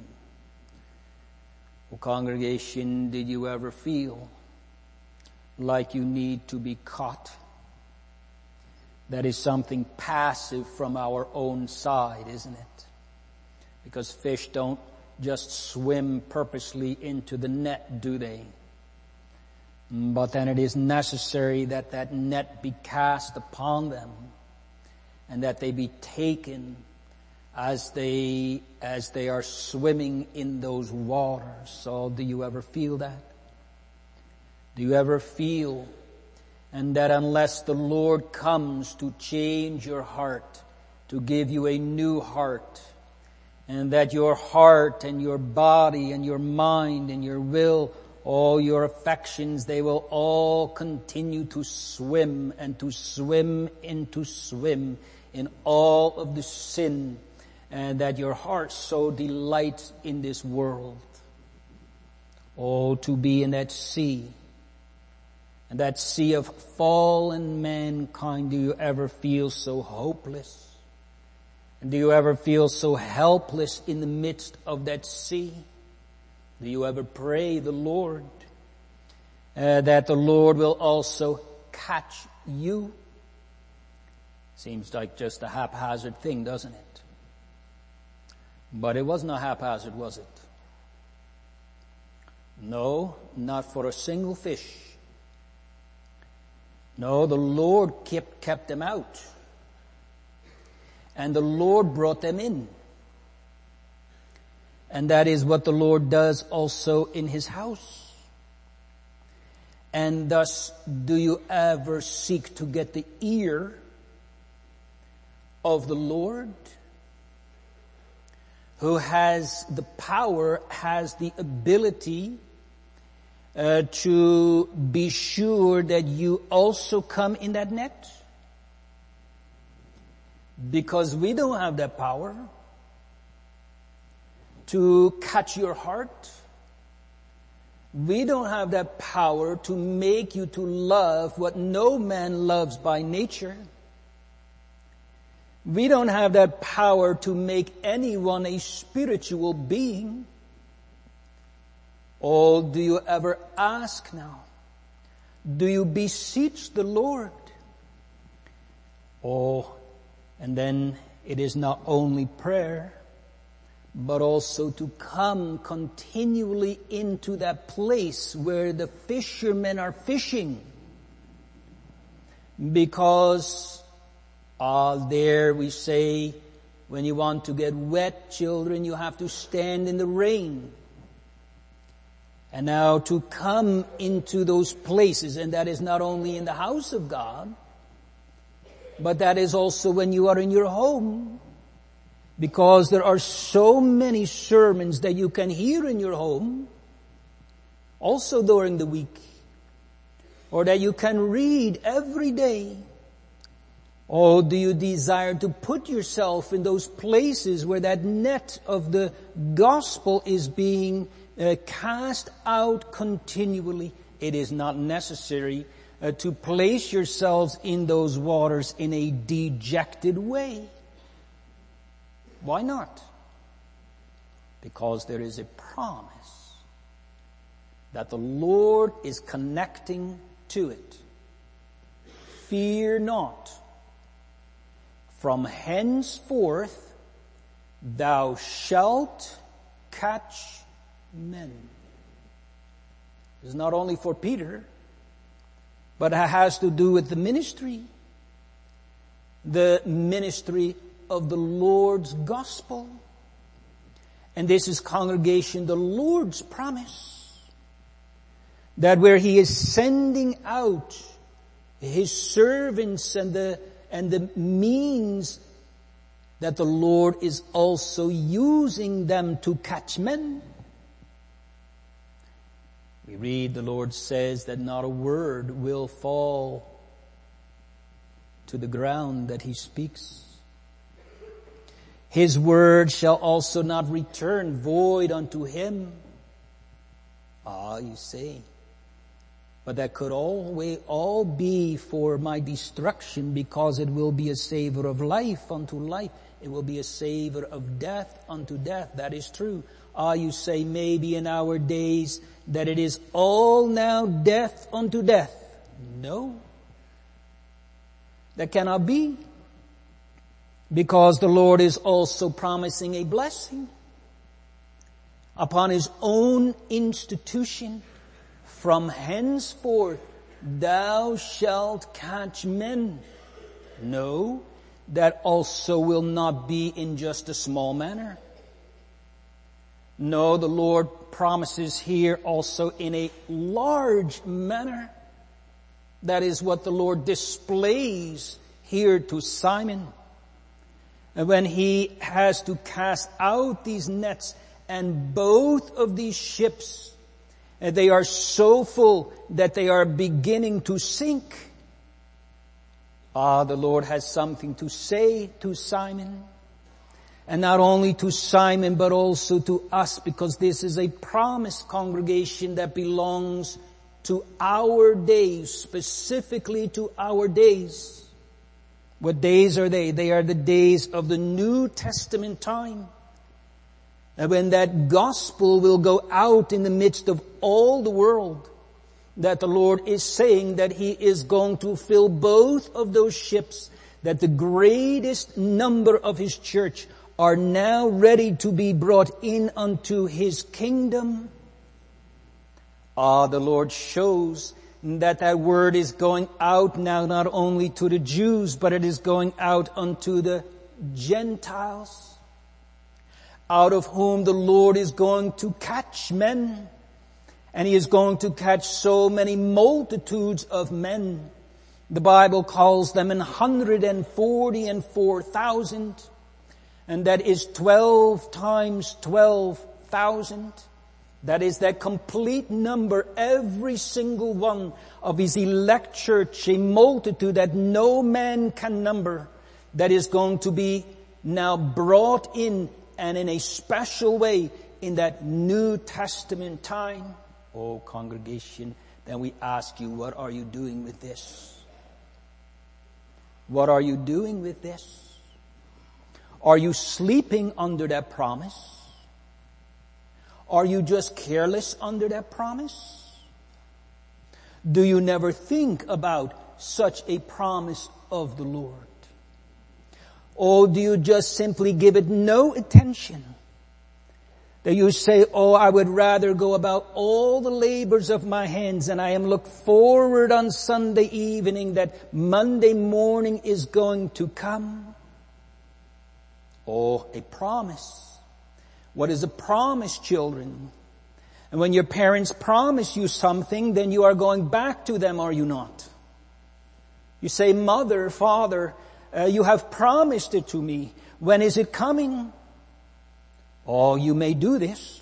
Well, congregation, did you ever feel like you need to be caught? that is something passive from our own side, isn't it? Because fish don't just swim purposely into the net, do they? But then it is necessary that that net be cast upon them and that they be taken as they, as they are swimming in those waters. So do you ever feel that? Do you ever feel and that unless the Lord comes to change your heart, to give you a new heart, and that your heart and your body and your mind and your will, all your affections, they will all continue to swim and to swim and to swim in all of the sin, and that your heart so delights in this world. Oh, to be in that sea, and that sea of fallen mankind. Do you ever feel so hopeless? And do you ever feel so helpless in the midst of that sea? Do you ever pray the Lord uh, that the Lord will also catch you? Seems like just a haphazard thing, doesn't it? But it wasn't a haphazard, was it? No, not for a single fish. No, the Lord kept, kept them out. And the Lord brought them in. And that is what the Lord does also in His house. And thus, do you ever seek to get the ear of the Lord, who has the power, has the ability uh, to be sure that you also come in that net? Because we don't have that power to catch your heart. We don't have that power to make you to love what no man loves by nature. We don't have that power to make anyone a spiritual being. Oh, do you ever ask now? Do you beseech the Lord? Oh, and then it is not only prayer, but also to come continually into that place where the fishermen are fishing. Because uh, there we say, when you want to get wet, children, you have to stand in the rain. And now to come into those places, and that is not only in the house of God, but that is also when you are in your home. Because there are so many sermons that you can hear in your home, also during the week, or that you can read every day. Oh, do you desire to put yourself in those places where that net of the gospel is being uh, cast out continually? It is not necessary uh, to place yourselves in those waters in a dejected way. Why not? Because there is a promise that the Lord is connecting to it. Fear not. From henceforth thou shalt catch men. It's not only for Peter, but it has to do with the ministry. The ministry of the Lord's gospel. And this is, congregation, the Lord's promise. That where He is sending out His servants and the and the means, that the Lord is also using them to catch men. We read, the Lord says that not a word will fall to the ground that He speaks. His word shall also not return void unto Him. Ah, you say, but that could always all be for my destruction, because it will be a savor of life unto life. It will be a savor of death unto death. That is true. Ah, you say maybe in our days that it is all now death unto death. No. That cannot be. Because the Lord is also promising a blessing upon His own institution. From henceforth thou shalt catch men. No, that also will not be in just a small manner. No, the Lord promises here also in a large manner. That is what the Lord displays here to Simon. And when he has to cast out these nets, and both of these ships, they are so full that they are beginning to sink. Ah, the Lord has something to say to Simon. And not only to Simon, but also to us, because this is a promised congregation that belongs to our days, specifically to our days. What days are they? They are the days of the New Testament time. And when that gospel will go out in the midst of all the world, that the Lord is saying that He is going to fill both of those ships, that the greatest number of His church are now ready to be brought in unto His kingdom. Ah, the Lord shows that that word is going out now not only to the Jews, but it is going out unto the Gentiles, out of whom the Lord is going to catch men. And He is going to catch so many multitudes of men. The Bible calls them an hundred and forty and four thousand. And that is twelve times twelve thousand. That is that complete number, every single one of His elect church, a multitude that no man can number, that is going to be now brought in, and in a special way, in that New Testament time. Oh, congregation, then we ask you, what are you doing with this? What are you doing with this? Are you sleeping under that promise? Are you just careless under that promise? Do you never think about such a promise of the Lord? Or do you just simply give it no attention? That you say, oh, I would rather go about all the labors of my hands, and I am look forward on Sunday evening that Monday morning is going to come. Oh, a promise. What is a promise, children? And when your parents promise you something, then you are going back to them, are you not? You say, Mother, Father, uh, you have promised it to me. When is it coming? Oh, you may do this.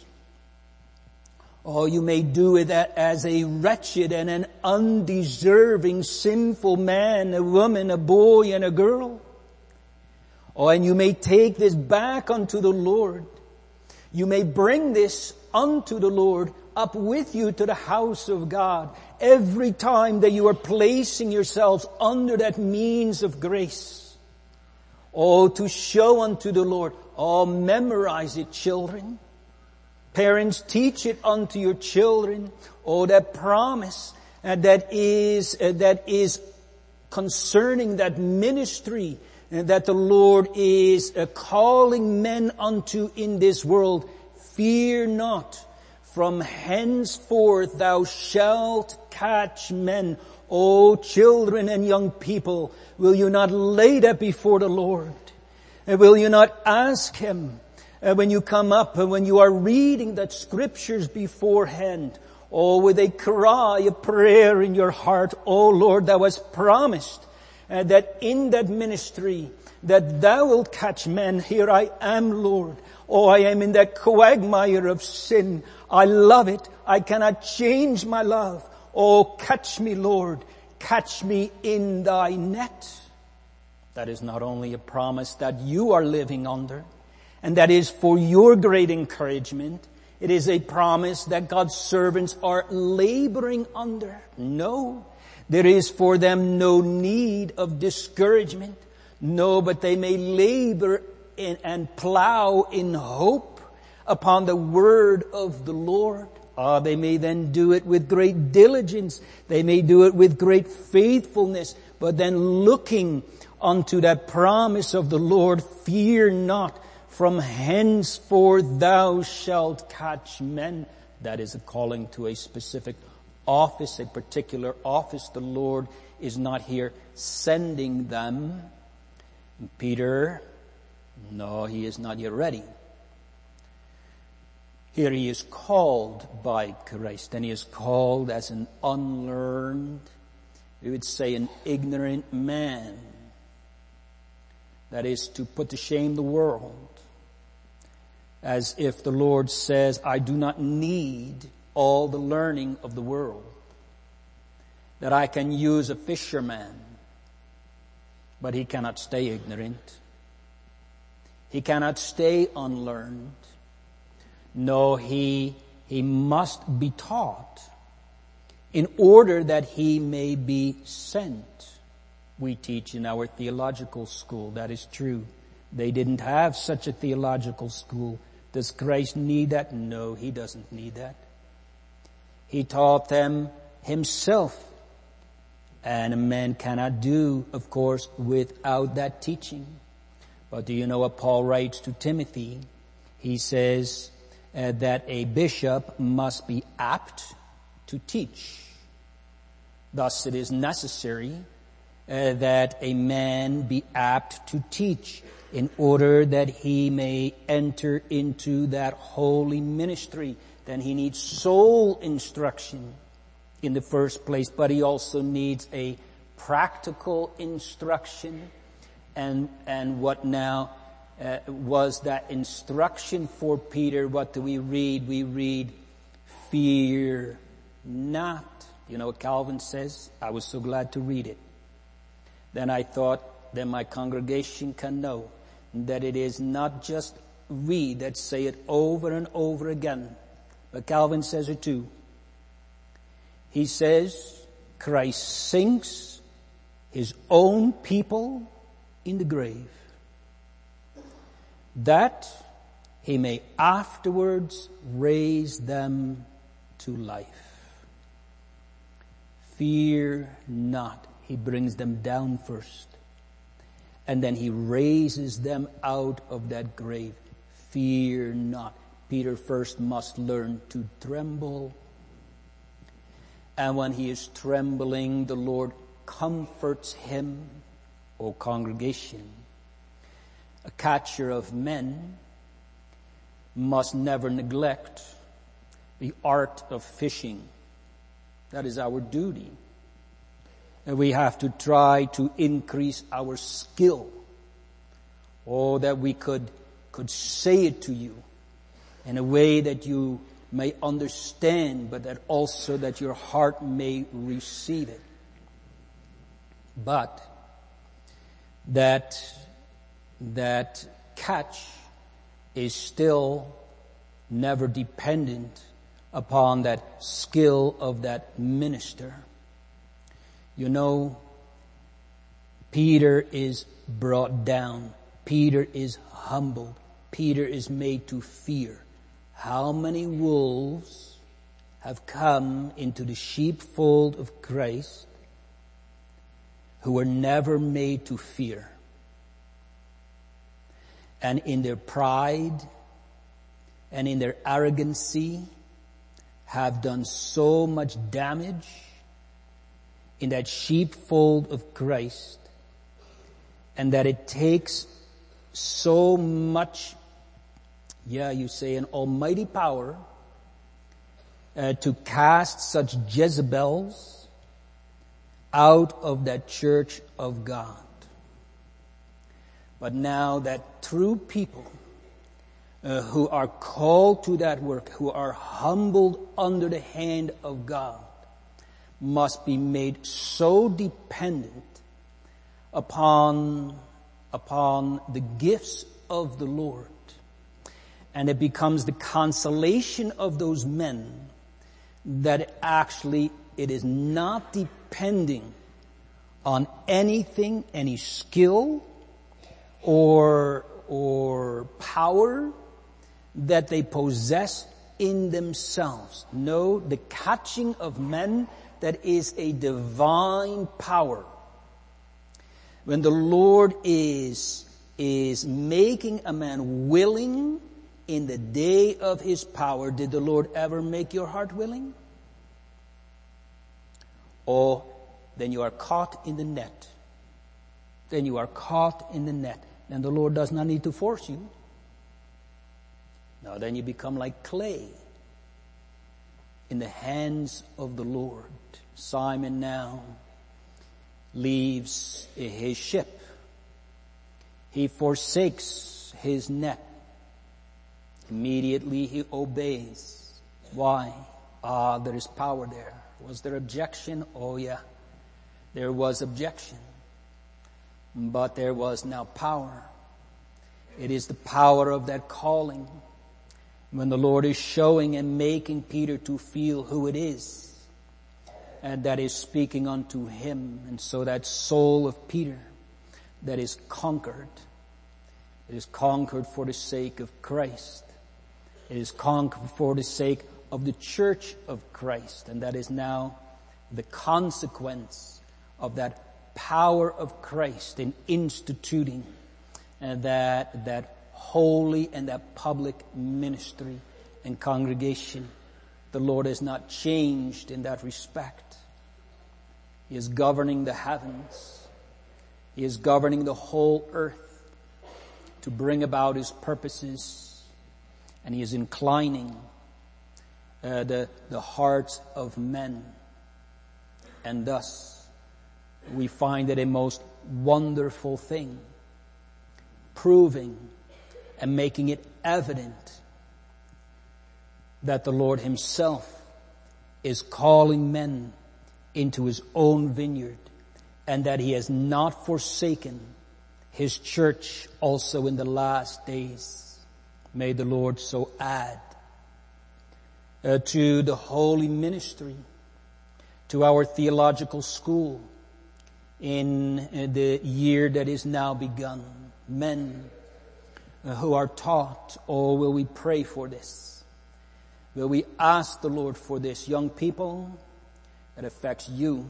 Oh, you may do it as a wretched and an undeserving sinful man, a woman, a boy, and a girl. Oh, and you may take this back unto the Lord. You may bring this unto the Lord up with you to the house of God every time that you are placing yourselves under that means of grace. Oh, to show unto the Lord. Oh, memorize it, children. Parents, teach it unto your children. Oh, that promise uh, that is uh, that is concerning that ministry uh, that the Lord is uh, calling men unto in this world. Fear not, from henceforth thou shalt catch men. Oh, children and young people, will you not lay that before the Lord? Uh, will you not ask Him? Uh, when you come up and when you are reading that scriptures beforehand, oh, with a cry, a prayer in your heart, oh Lord, thou hast promised uh, that in that ministry that thou wilt catch men. Here I am, Lord. Oh, I am in that quagmire of sin. I love it. I cannot change my love. Oh, catch me, Lord. Catch me in thy net. That is not only a promise that you are living under, and that is for your great encouragement. It is a promise that God's servants are laboring under. No, there is for them no need of discouragement. No, but they may labor in, and plow in hope upon the word of the Lord. Ah, they may then do it with great diligence. They may do it with great faithfulness. but then looking unto that promise of the Lord, fear not, from henceforth thou shalt catch men. That is a calling to a specific office, a particular office. The Lord is not here sending them. Peter, no, he is not yet ready. Here he is called by Christ, and he is called as an unlearned, we would say an ignorant man. That is to put to shame the world. As if the Lord says, I do not need all the learning of the world. That I can use a fisherman, but he cannot stay ignorant. He cannot stay unlearned. No, he, he must be taught in order that he may be sent. We teach in our theological school, that is true. They didn't have such a theological school. Does Christ need that? No, he doesn't need that. He taught them himself. And a man cannot do, of course, without that teaching. But do you know what Paul writes to Timothy? He says uh, that a bishop must be apt to teach. Thus it is necessary uh, that a man be apt to teach in order that he may enter into that holy ministry. Then he needs soul instruction in the first place, but he also needs a practical instruction. And, and what now uh, was that instruction for Peter? What do we read? We read, fear not. You know what Calvin says? I was so glad to read it. Then I thought that my congregation can know that it is not just we that say it over and over again, but Calvin says it too. He says, Christ sinks his own people in the grave, that he may afterwards raise them to life. Fear not. He brings them down first, and then he raises them out of that grave. Fear not. Peter first must learn to tremble. And when he is trembling, the Lord comforts him. O congregation, a catcher of men must never neglect the art of fishing. That is our duty. And we have to try to increase our skill. Oh, that we could, could say it to you in a way that you may understand, but that also that your heart may receive it. But that, that catch is still never dependent upon that skill of that minister. You know, Peter is brought down. Peter is humbled. Peter is made to fear. How many wolves have come into the sheepfold of Christ who were never made to fear? And in their pride and in their arrogancy have done so much damage in that sheepfold of Christ, and that it takes so much, yeah, you say an almighty power uh, to cast such Jezebels out of that church of God. But now that true people uh, who are called to that work, who are humbled under the hand of God, must be made so dependent upon, upon the gifts of the Lord. And it becomes the consolation of those men that actually it is not depending on anything, any skill or, or power that they possess in themselves. No, the catching of men, that is a divine power When the Lord is, is making a man willing in the day of his power, did the Lord ever make your heart willing? Oh, then you are caught in the net. Then you are caught in the net. Then the Lord does not need to force you. Now then you become like clay in the hands of the Lord. Simon now leaves his ship. He forsakes his net. Immediately he obeys. Why? Ah, there is power there. Was there objection? Oh yeah, there was objection. But there was now power. It is the power of that calling. When the Lord is showing and making Peter to feel who it is, and that is speaking unto him. And so that soul of Peter that is conquered, it is conquered for the sake of Christ. It is conquered for the sake of the church of Christ. And that is now the consequence of that power of Christ in instituting and that, that holy and that public ministry and congregation. The Lord has not changed in that respect. He is governing the heavens. He is governing the whole earth to bring about His purposes. And He is inclining uh, the, the hearts of men. And thus, we find it a most wonderful thing, proving and making it evident that the Lord Himself is calling men into His own vineyard, and that He has not forsaken His church also in the last days. May the Lord so add uh, to the holy ministry, to our theological school in uh, the year that is now begun, men uh, who are taught. Oh, will we pray for this? Will we ask the Lord for this? Young people, it affects you.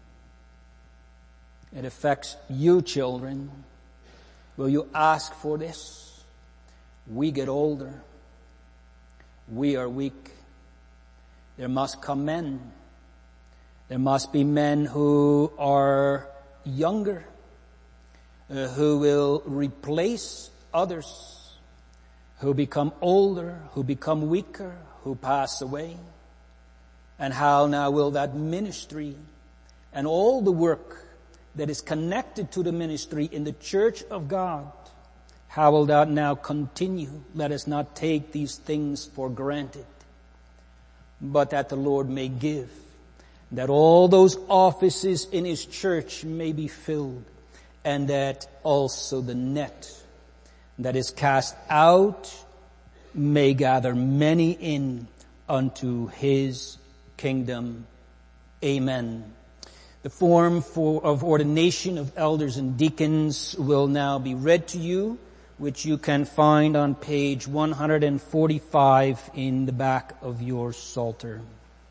It affects you, children. Will you ask for this? We get older. We are weak. There must come men. There must be men who are younger, uh, who will replace others, who become older, who become weaker, who pass away. And how now will that ministry and all the work that is connected to the ministry in the church of God, how will that now continue? Let us not take these things for granted, but that the Lord may give, that all those offices in His church may be filled, and that also the net that is cast out may gather many in unto His kingdom. Amen. The form for, of ordination of elders and deacons will now be read to you, which you can find on page one forty-five in the back of your Psalter.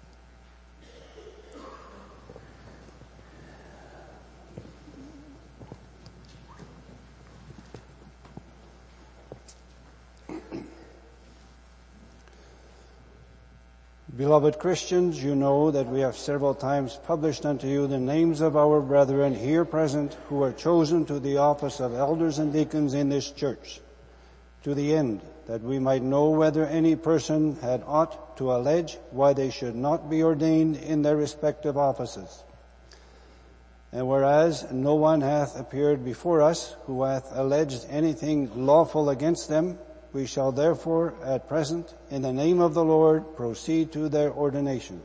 Beloved Christians, you know that we have several times published unto you the names of our brethren here present who are chosen to the office of elders and deacons in this church, to the end that we might know whether any person had aught to allege why they should not be ordained in their respective offices. And whereas no one hath appeared before us who hath alleged anything lawful against them, we shall therefore at present, in the name of the Lord, proceed to their ordination.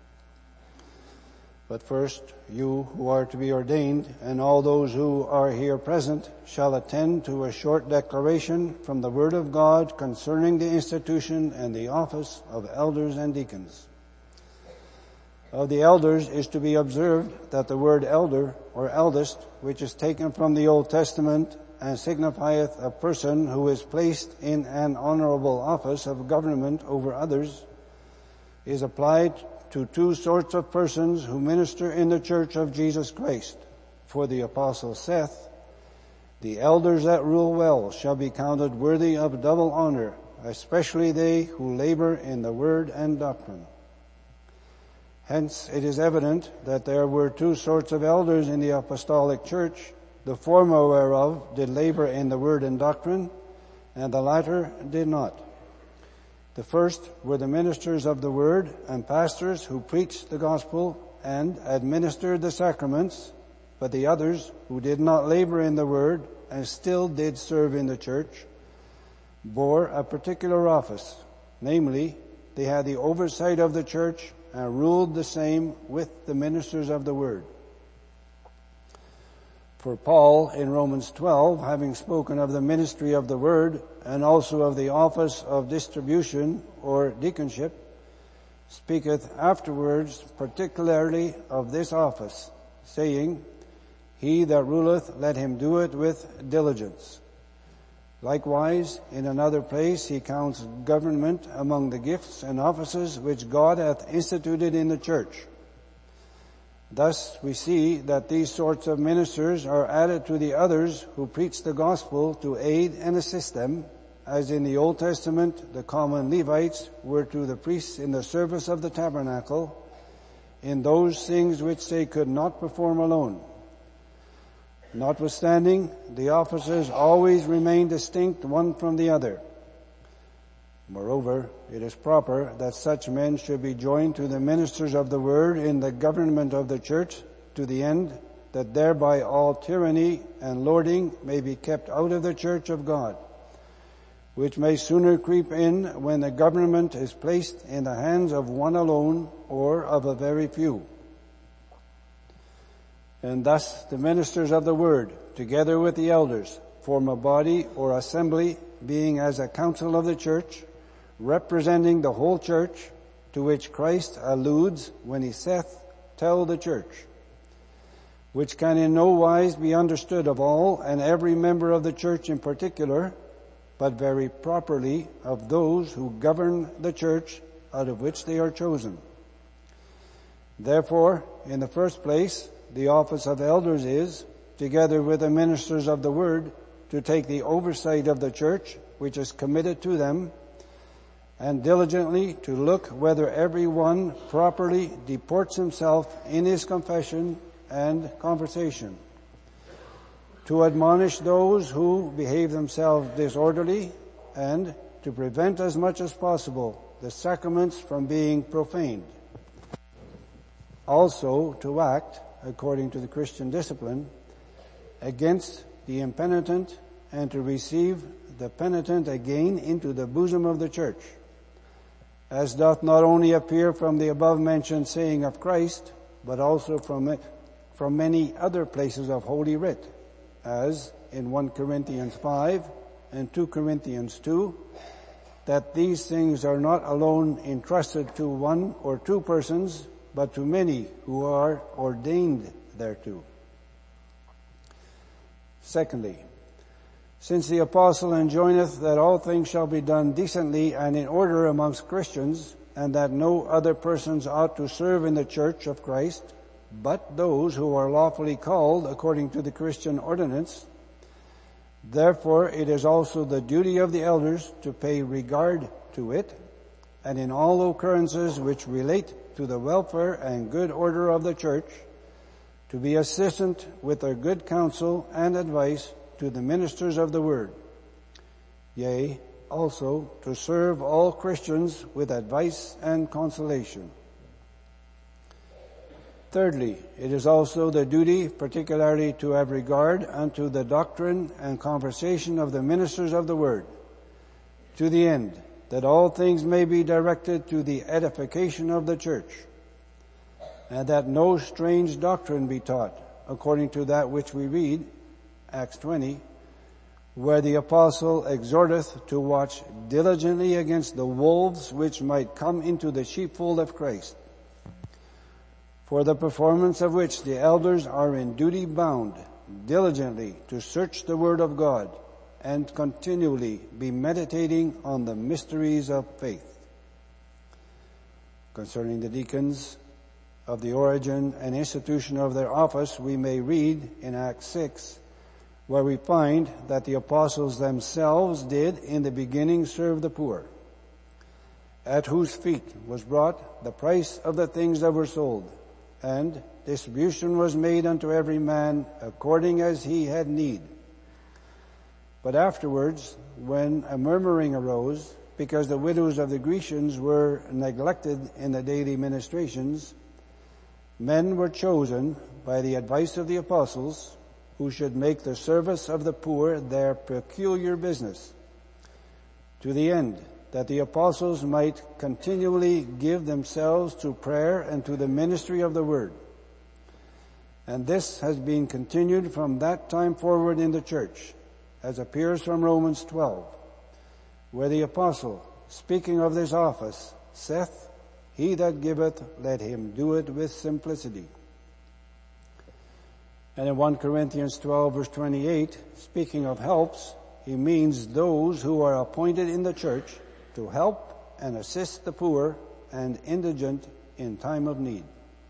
But first, you who are to be ordained, and all those who are here present, shall attend to a short declaration from the Word of God concerning the institution and the office of elders and deacons. Of the elders is to be observed that the word elder, or eldest, which is taken from the Old Testament, and signifieth a person who is placed in an honorable office of government over others, is applied to two sorts of persons who minister in the church of Jesus Christ, For the apostle saith, the elders that rule well shall be counted worthy of double honor, especially they who labor in the word and doctrine. Hence it is evident that there were two sorts of elders in the apostolic church, the former whereof did labor in the word and doctrine, and the latter did not. The first were the ministers of the word and pastors who preached the gospel and administered the sacraments, but the others who did not labor in the word and still did serve in the church bore a particular office, namely, they had the oversight of the church and ruled the same with the ministers of the word. For Paul in Romans twelve, having spoken of the ministry of the word and also of the office of distribution or deaconship, speaketh afterwards particularly of this office, saying, he that ruleth, let him do it with diligence. Likewise, in another place he counts government among the gifts and offices which God hath instituted in the church. Thus we see that these sorts of ministers are added to the others who preach the gospel to aid and assist them, as in the Old Testament the common Levites were to the priests in the service of the tabernacle, in those things which they could not perform alone. Notwithstanding, the offices always remain distinct one from the other. Moreover, it is proper that such men should be joined to the ministers of the word in the government of the church, to the end that thereby all tyranny and lording may be kept out of the church of God, which may sooner creep in when the government is placed in the hands of one alone or of a very few. And thus the ministers of the word, together with the elders, form a body or assembly, being as a council of the church, representing the whole church, to which Christ alludes when he saith, tell the church, which can in no wise be understood of all and every member of the church in particular, but very properly of those who govern the church out of which they are chosen. Therefore, in the first place, the office of elders is, together with the ministers of the word, to take the oversight of the church which is committed to them, and diligently to look whether every one properly deports himself in his confession and conversation, to admonish those who behave themselves disorderly, and to prevent as much as possible the sacraments from being profaned. Also to act, according to the Christian discipline, against the impenitent, and to receive the penitent again into the bosom of the church, as doth not only appear from the above-mentioned saying of Christ, but also from it, from many other places of Holy Writ, as in First Corinthians five and Second Corinthians two, that these things are not alone entrusted to one or two persons, but to many who are ordained thereto. Secondly, since the apostle enjoineth that all things shall be done decently and in order amongst Christians, and that no other persons ought to serve in the church of Christ, but those who are lawfully called according to the Christian ordinance, therefore it is also the duty of the elders to pay regard to it, and in all occurrences which relate to the welfare and good order of the church, to be assistant with their good counsel and advice to the ministers of the word, yea, also to serve all Christians with advice and consolation. Thirdly, it is also the duty particularly to have regard unto the doctrine and conversation of the ministers of the word, to the end that all things may be directed to the edification of the church, and that no strange doctrine be taught, according to that which we read, Acts twenty, where the apostle exhorteth to watch diligently against the wolves which might come into the sheepfold of Christ, for the performance of which the elders are in duty bound diligently to search the word of God and continually be meditating on the mysteries of faith. Concerning the deacons, of the origin and institution of their office, we may read in Acts six, where we find that the apostles themselves did in the beginning serve the poor, at whose feet was brought the price of the things that were sold, and distribution was made unto every man according as he had need. But afterwards, when a murmuring arose, because the widows of the Grecians were neglected in the daily ministrations, men were chosen by the advice of the apostles, who should make the service of the poor their peculiar business, to the end that the apostles might continually give themselves to prayer and to the ministry of the word. And this has been continued from that time forward in the church, as appears from Romans twelve, where the apostle, speaking of this office, saith, "He that giveth, let him do it with simplicity." And in First Corinthians twelve verse twenty-eight, speaking of helps, he means those who are appointed in the church to help and assist the poor and indigent in time of need.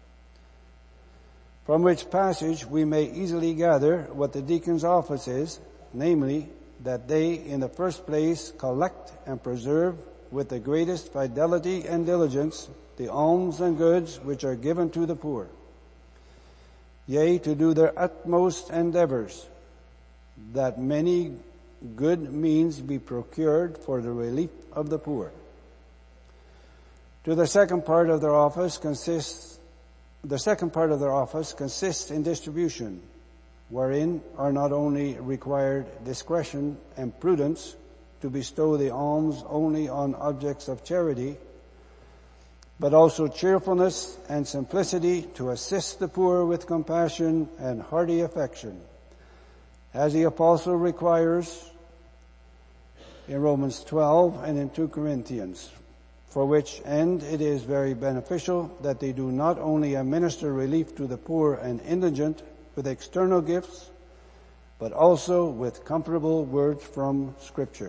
From which passage we may easily gather what the deacon's office is, namely, that they in the first place collect and preserve with the greatest fidelity and diligence the alms and goods which are given to the poor, yea, to do their utmost endeavors, that many good means be procured for the relief of the poor. To the second part of their office consists, the second part of their office consists in distribution, wherein are not only required discretion and prudence to bestow the alms only on objects of charity, but also cheerfulness and simplicity to assist the poor with compassion and hearty affection, as the apostle requires in Romans twelve and in Second Corinthians, for which end it is very beneficial that they do not only administer relief to the poor and indigent with external gifts, but also with comfortable words from Scripture.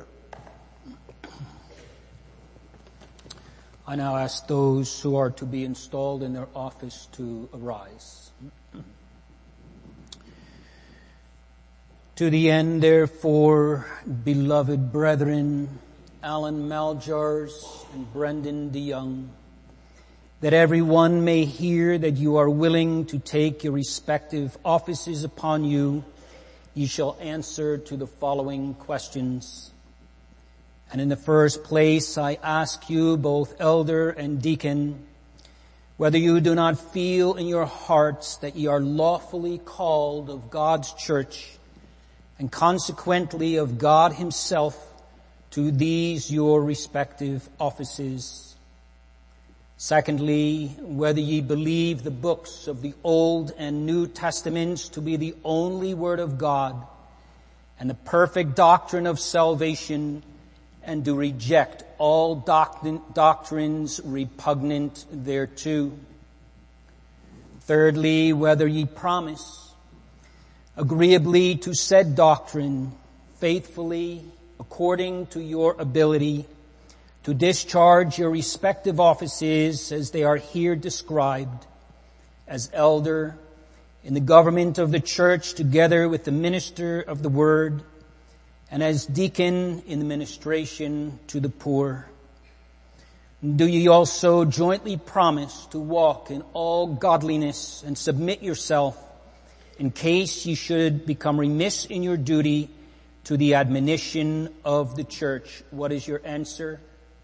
I now ask those who are to be installed in their office to arise. To the end, therefore, beloved brethren, Alan Maljars and Brendan DeYoung, that everyone may hear that you are willing to take your respective offices upon you, ye shall answer to the following questions. And in the first place, I ask you, both elder and deacon, whether you do not feel in your hearts that ye are lawfully called of God's church, and consequently of God himself, to these your respective offices. Secondly, whether ye believe the books of the Old and New Testaments to be the only Word of God, and the perfect doctrine of salvation, and do reject all doctrine, doctrines repugnant thereto. Thirdly, whether ye promise, agreeably to said doctrine, faithfully, according to your ability, to discharge your respective offices as they are here described, as elder in the government of the church together with the minister of the word, and as deacon in the ministration to the poor. Do ye also jointly promise to walk in all godliness and submit yourself in case ye should become remiss in your duty to the admonition of the church? What is your answer?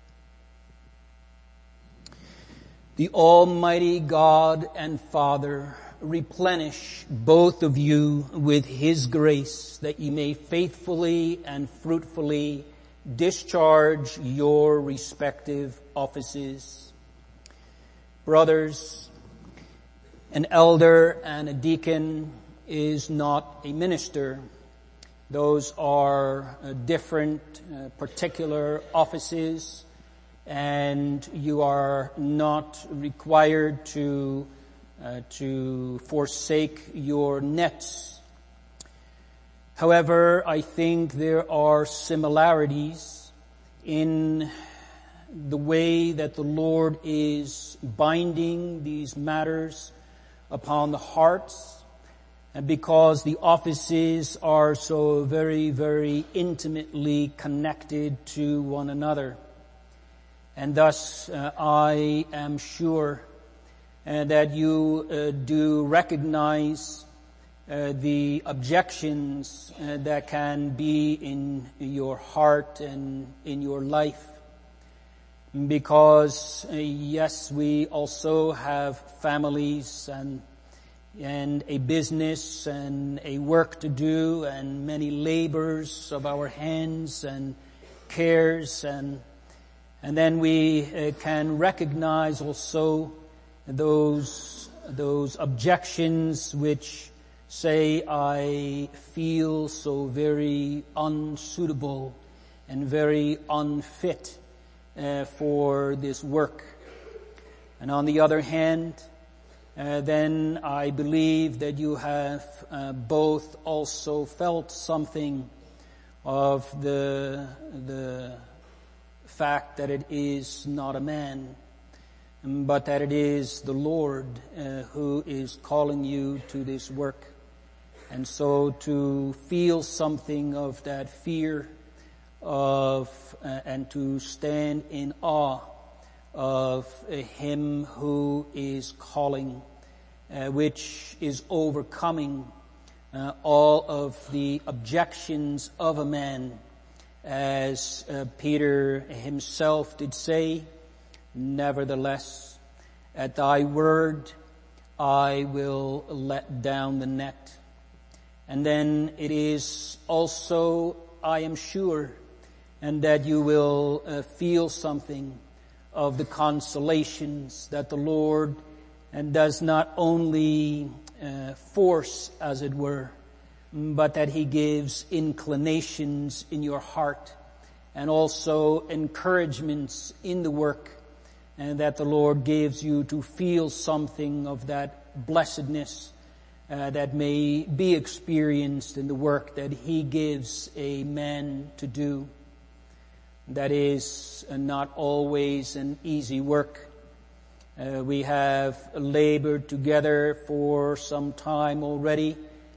The Almighty God and Father replenish both of you with His grace, that ye may faithfully and fruitfully discharge your respective offices. Brothers, an elder and a deacon is not a minister. Those are uh, different uh, particular offices, and you are not required to uh, to forsake your nets. However, I think there are similarities in the way that the Lord is binding these matters upon the hearts, and because the offices are so very, very intimately connected to one another. And thus, uh, I am sure uh, that you uh, do recognize uh, the objections uh, that can be in your heart and in your life. Because, uh, yes, we also have families and and a business and a work to do and many labors of our hands and cares, and and then we uh, can recognize also those those objections which say, I feel so very unsuitable and very unfit uh, for this work. And on the other hand, Uh, then I believe that you have uh, both also felt something of the the fact that it is not a man, but that it is the Lord uh, who is calling you to this work. And so to feel something of that fear of uh, and to stand in awe of uh, him who is calling, uh, which is overcoming uh, all of the objections of a man, as uh, Peter himself did say, nevertheless, at thy word I will let down the net. And then it is also, I am sure, and that you will uh, feel something of the consolations that the Lord and does not only uh, force, as it were, but that he gives inclinations in your heart and also encouragements in the work, and that the Lord gives you to feel something of that blessedness uh, that may be experienced in the work that he gives a man to do. That is uh, not always an easy work. Uh, we have labored together for some time already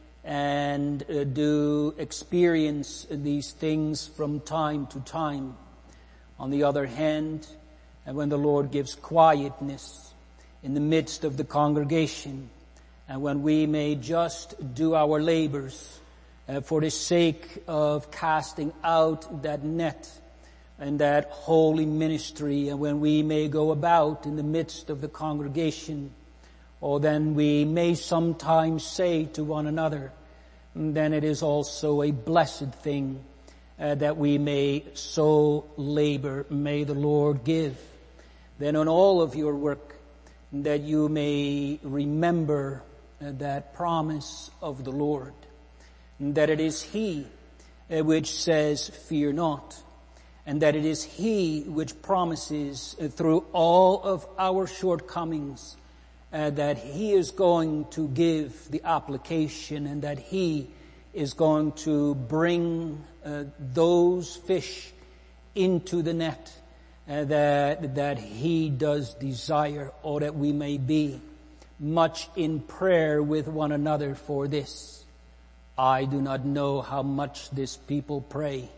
and uh, do experience these things from time to time. On the other hand, and when the Lord gives quietness in the midst of the congregation, and when we may just do our labors uh, for the sake of casting out that net and that holy ministry, and when we may go about in the midst of the congregation, or then we may sometimes say to one another, then it is also a blessed thing uh, that we may so labor. May the Lord give then on all of your work that you may remember uh, that promise of the Lord, that it is he uh, which says, fear not. And that it is he which promises uh, through all of our shortcomings uh, that he is going to give the application, and that he is going to bring uh, those fish into the net uh, that that he does desire, or that we may be much in prayer with one another for this. I do not know how much this people pray.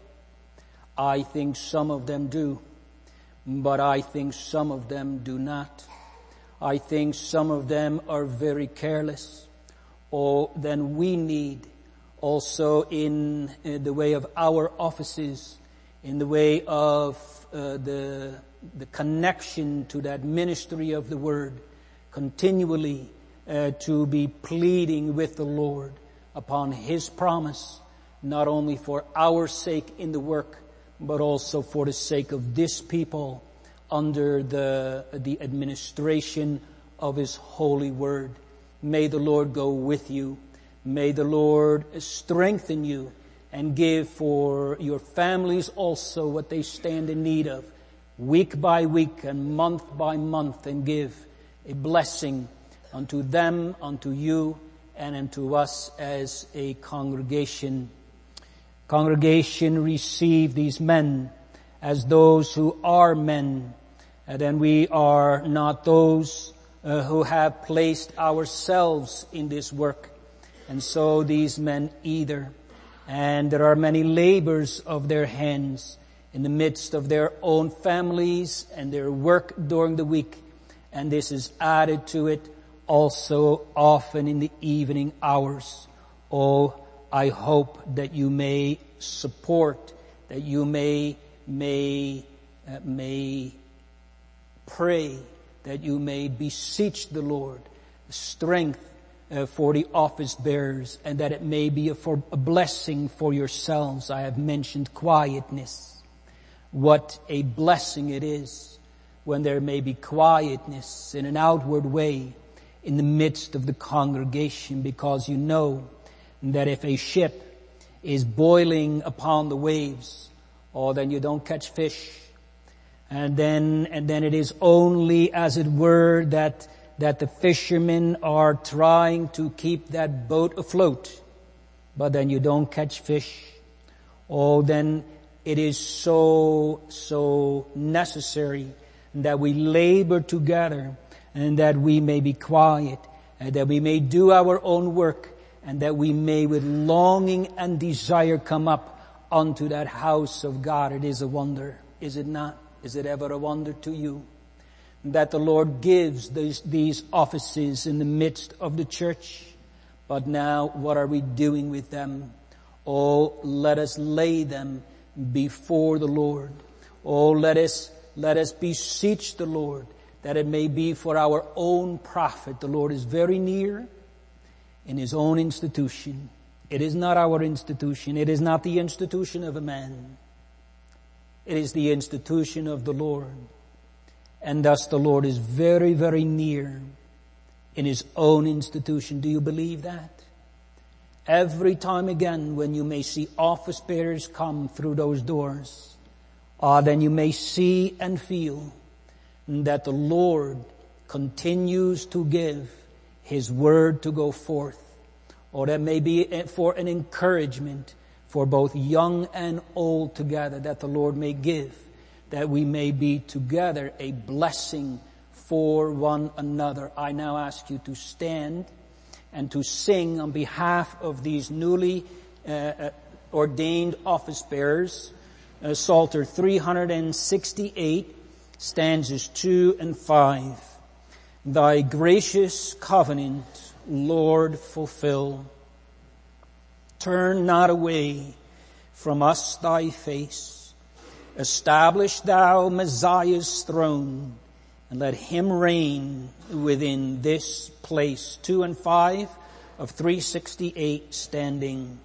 I think some of them do, but I think some of them do not. I think some of them are very careless. Oh, then we need also in uh, the way of our offices, in the way of uh, the the connection to that ministry of the word, continually uh, to be pleading with the Lord upon his promise, not only for our sake in the work, but also for the sake of this people under the the administration of his holy word. May the Lord go with you. May the Lord strengthen you and give for your families also what they stand in need of, week by week and month by month, and give a blessing unto them, unto you, and unto us as a congregation. Congregation, receive these men as those who are men, and then we are not those uh, who have placed ourselves in this work, and so these men either. And there are many labors of their hands in the midst of their own families and their work during the week, and this is added to it also often in the evening hours. Oh, I hope that you may support, that you may may uh, may pray, that you may beseech the Lord strength uh, for the office bearers, and that it may be a, for a blessing for yourselves. I have mentioned quietness. What a blessing it is when there may be quietness in an outward way in the midst of the congregation, because you know that if a ship is boiling upon the waves, oh, then you don't catch fish. And then, and then it is only, as it were, that, that the fishermen are trying to keep that boat afloat, but then you don't catch fish. Oh, then it is so, so necessary that we labor together, and that we may be quiet, and that we may do our own work, and that we may with longing and desire come up unto that house of God. It is a wonder, is it not? Is it ever a wonder to you that the Lord gives these, these offices in the midst of the church? But now what are we doing with them? Oh, let us lay them before the Lord. Oh, let us, let us beseech the Lord that it may be for our own profit. The Lord is very near in His own institution. It is not our institution. It is not the institution of a man. It is the institution of the Lord. And thus the Lord is very, very near in His own institution. Do you believe that? Every time again when you may see office bearers come through those doors, ah, then you may see and feel that the Lord continues to give His word to go forth. Or that may be for an encouragement for both young and old together, that the Lord may give, that we may be together a blessing for one another. I now ask you to stand and to sing on behalf of these newly uh, ordained office bearers, uh, Psalter three sixty-eight, stanzas two and five. Thy gracious covenant, Lord, fulfill. Turn not away from us thy face. Establish thou Messiah's throne, and let him reign within this place. Two and five of three sixty-eight, standing.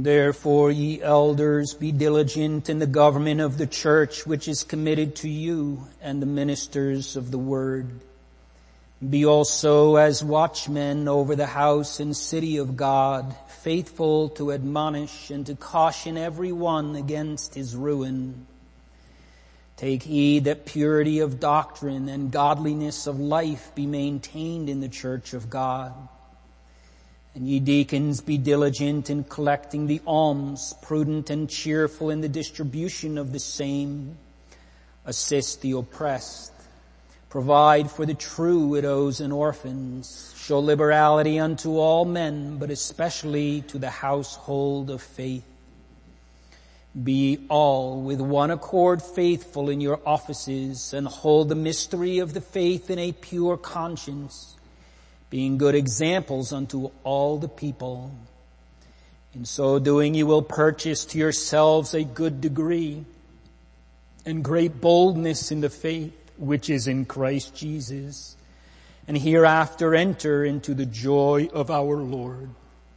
Therefore, ye elders, be diligent in the government of the church which is committed to you, and the ministers of the word. Be also as watchmen over the house and city of God, faithful to admonish and to caution every one against his ruin. Take heed that purity of doctrine and godliness of life be maintained in the church of God. And ye deacons, be diligent in collecting the alms, prudent and cheerful in the distribution of the same. Assist the oppressed. Provide for the true widows and orphans. Show liberality unto all men, but especially to the household of faith. Be all with one accord faithful in your offices, and hold the mystery of the faith in a pure conscience, being good examples unto all the people. In so doing you will purchase to yourselves a good degree and great boldness in the faith which is in Christ Jesus, and hereafter enter into the joy of our Lord.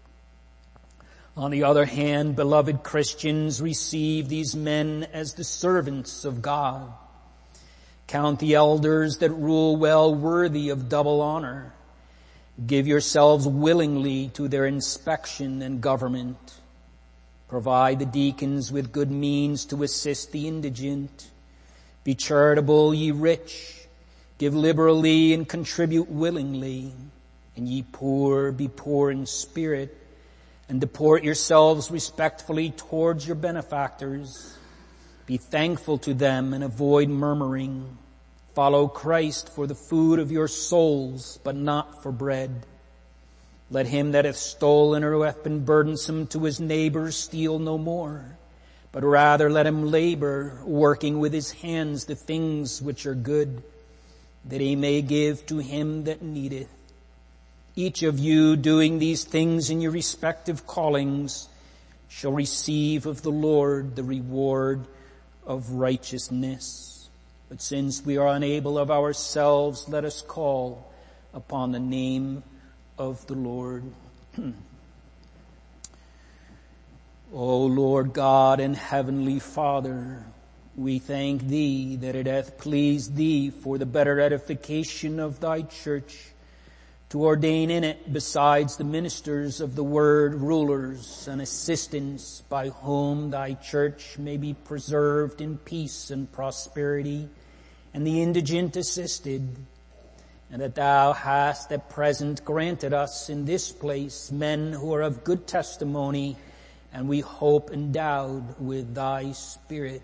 On the other hand, beloved Christians, receive these men as the servants of God. Count the elders that rule well worthy of double honor. Give yourselves willingly to their inspection and government. Provide the deacons with good means to assist the indigent. Be charitable, ye rich. Give liberally and contribute willingly. And ye poor, be poor in spirit, and deport yourselves respectfully towards your benefactors. Be thankful to them and avoid murmuring. Follow Christ for the food of your souls, but not for bread. Let him that hath stolen or who hath been burdensome to his neighbor steal no more, but rather let him labor, working with his hands the things which are good, that he may give to him that needeth. Each of you doing these things in your respective callings shall receive of the Lord the reward of righteousness. But since we are unable of ourselves, let us call upon the name of the Lord. O Lord God and Heavenly Father, we thank Thee that it hath pleased Thee for the better edification of Thy church to ordain in it, besides the ministers of the word, rulers and assistants, by whom Thy church may be preserved in peace and prosperity, and the indigent assisted, and that Thou hast at present granted us in this place men who are of good testimony, and we hope endowed with Thy Spirit.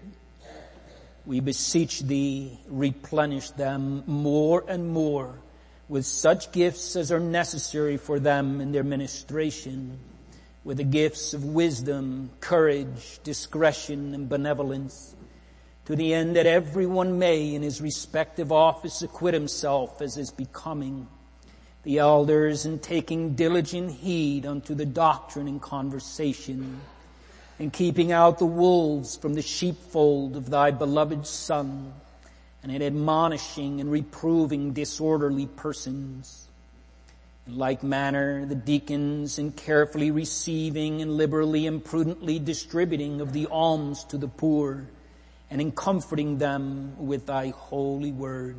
We beseech Thee, replenish them more and more with such gifts as are necessary for them in their ministration, with the gifts of wisdom, courage, discretion, and benevolence, to the end that everyone may in his respective office acquit himself as is becoming. The elders in taking diligent heed unto the doctrine and conversation, and keeping out the wolves from the sheepfold of Thy beloved Son, and in admonishing and reproving disorderly persons. In like manner, the deacons in carefully receiving and liberally and prudently distributing of the alms to the poor, and in comforting them with Thy holy word.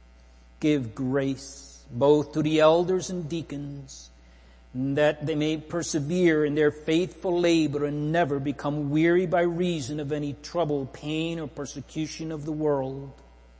Give grace both to the elders and deacons, that they may persevere in their faithful labor and never become weary by reason of any trouble, pain, or persecution of the world.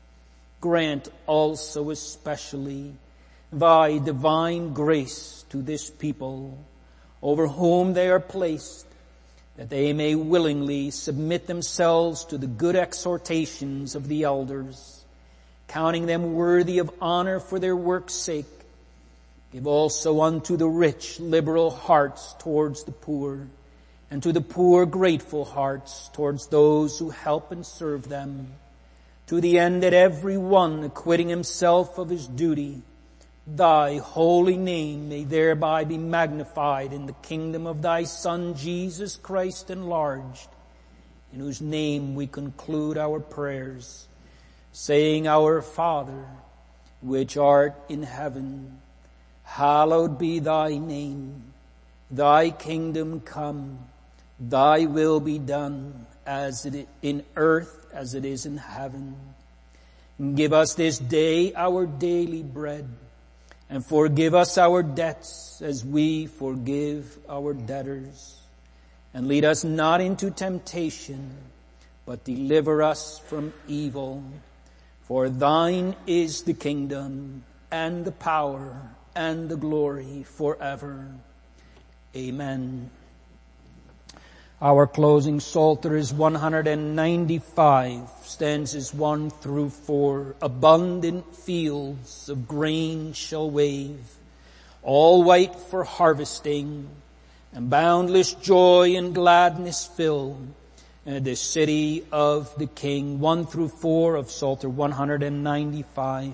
Grant also especially Thy divine grace to this people, over whom they are placed, that they may willingly submit themselves to the good exhortations of the elders, counting them worthy of honor for their work's sake. Give also unto the rich liberal hearts towards the poor, and to the poor grateful hearts towards those who help and serve them, to the end that every one, acquitting himself of his duty, Thy holy name may thereby be magnified in the kingdom of Thy Son, Jesus Christ, enlarged, in whose name we conclude our prayers, saying, Our Father, which art in heaven, hallowed be Thy name. Thy kingdom come. Thy will be done as it is in earth as it is in heaven. Give us this day our daily bread, and forgive us our debts as we forgive our debtors. And lead us not into temptation, but deliver us from evil. For thine is the kingdom, and the power, and the glory forever. Amen. Our closing Psalter is one ninety-five, stanzas one through four. Abundant fields of grain shall wave, all white for harvesting, and boundless joy and gladness fill uh, the city of the King. One through four of Psalter one ninety-five.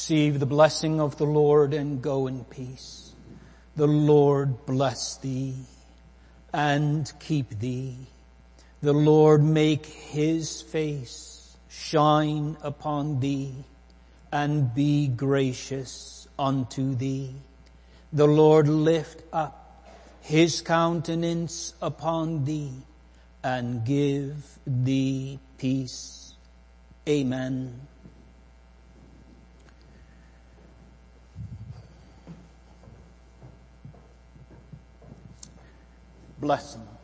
Receive the blessing of the Lord and go in peace. The Lord bless thee and keep thee. The Lord make his face shine upon thee and be gracious unto thee. The Lord lift up his countenance upon thee and give thee peace. Amen. Blessing.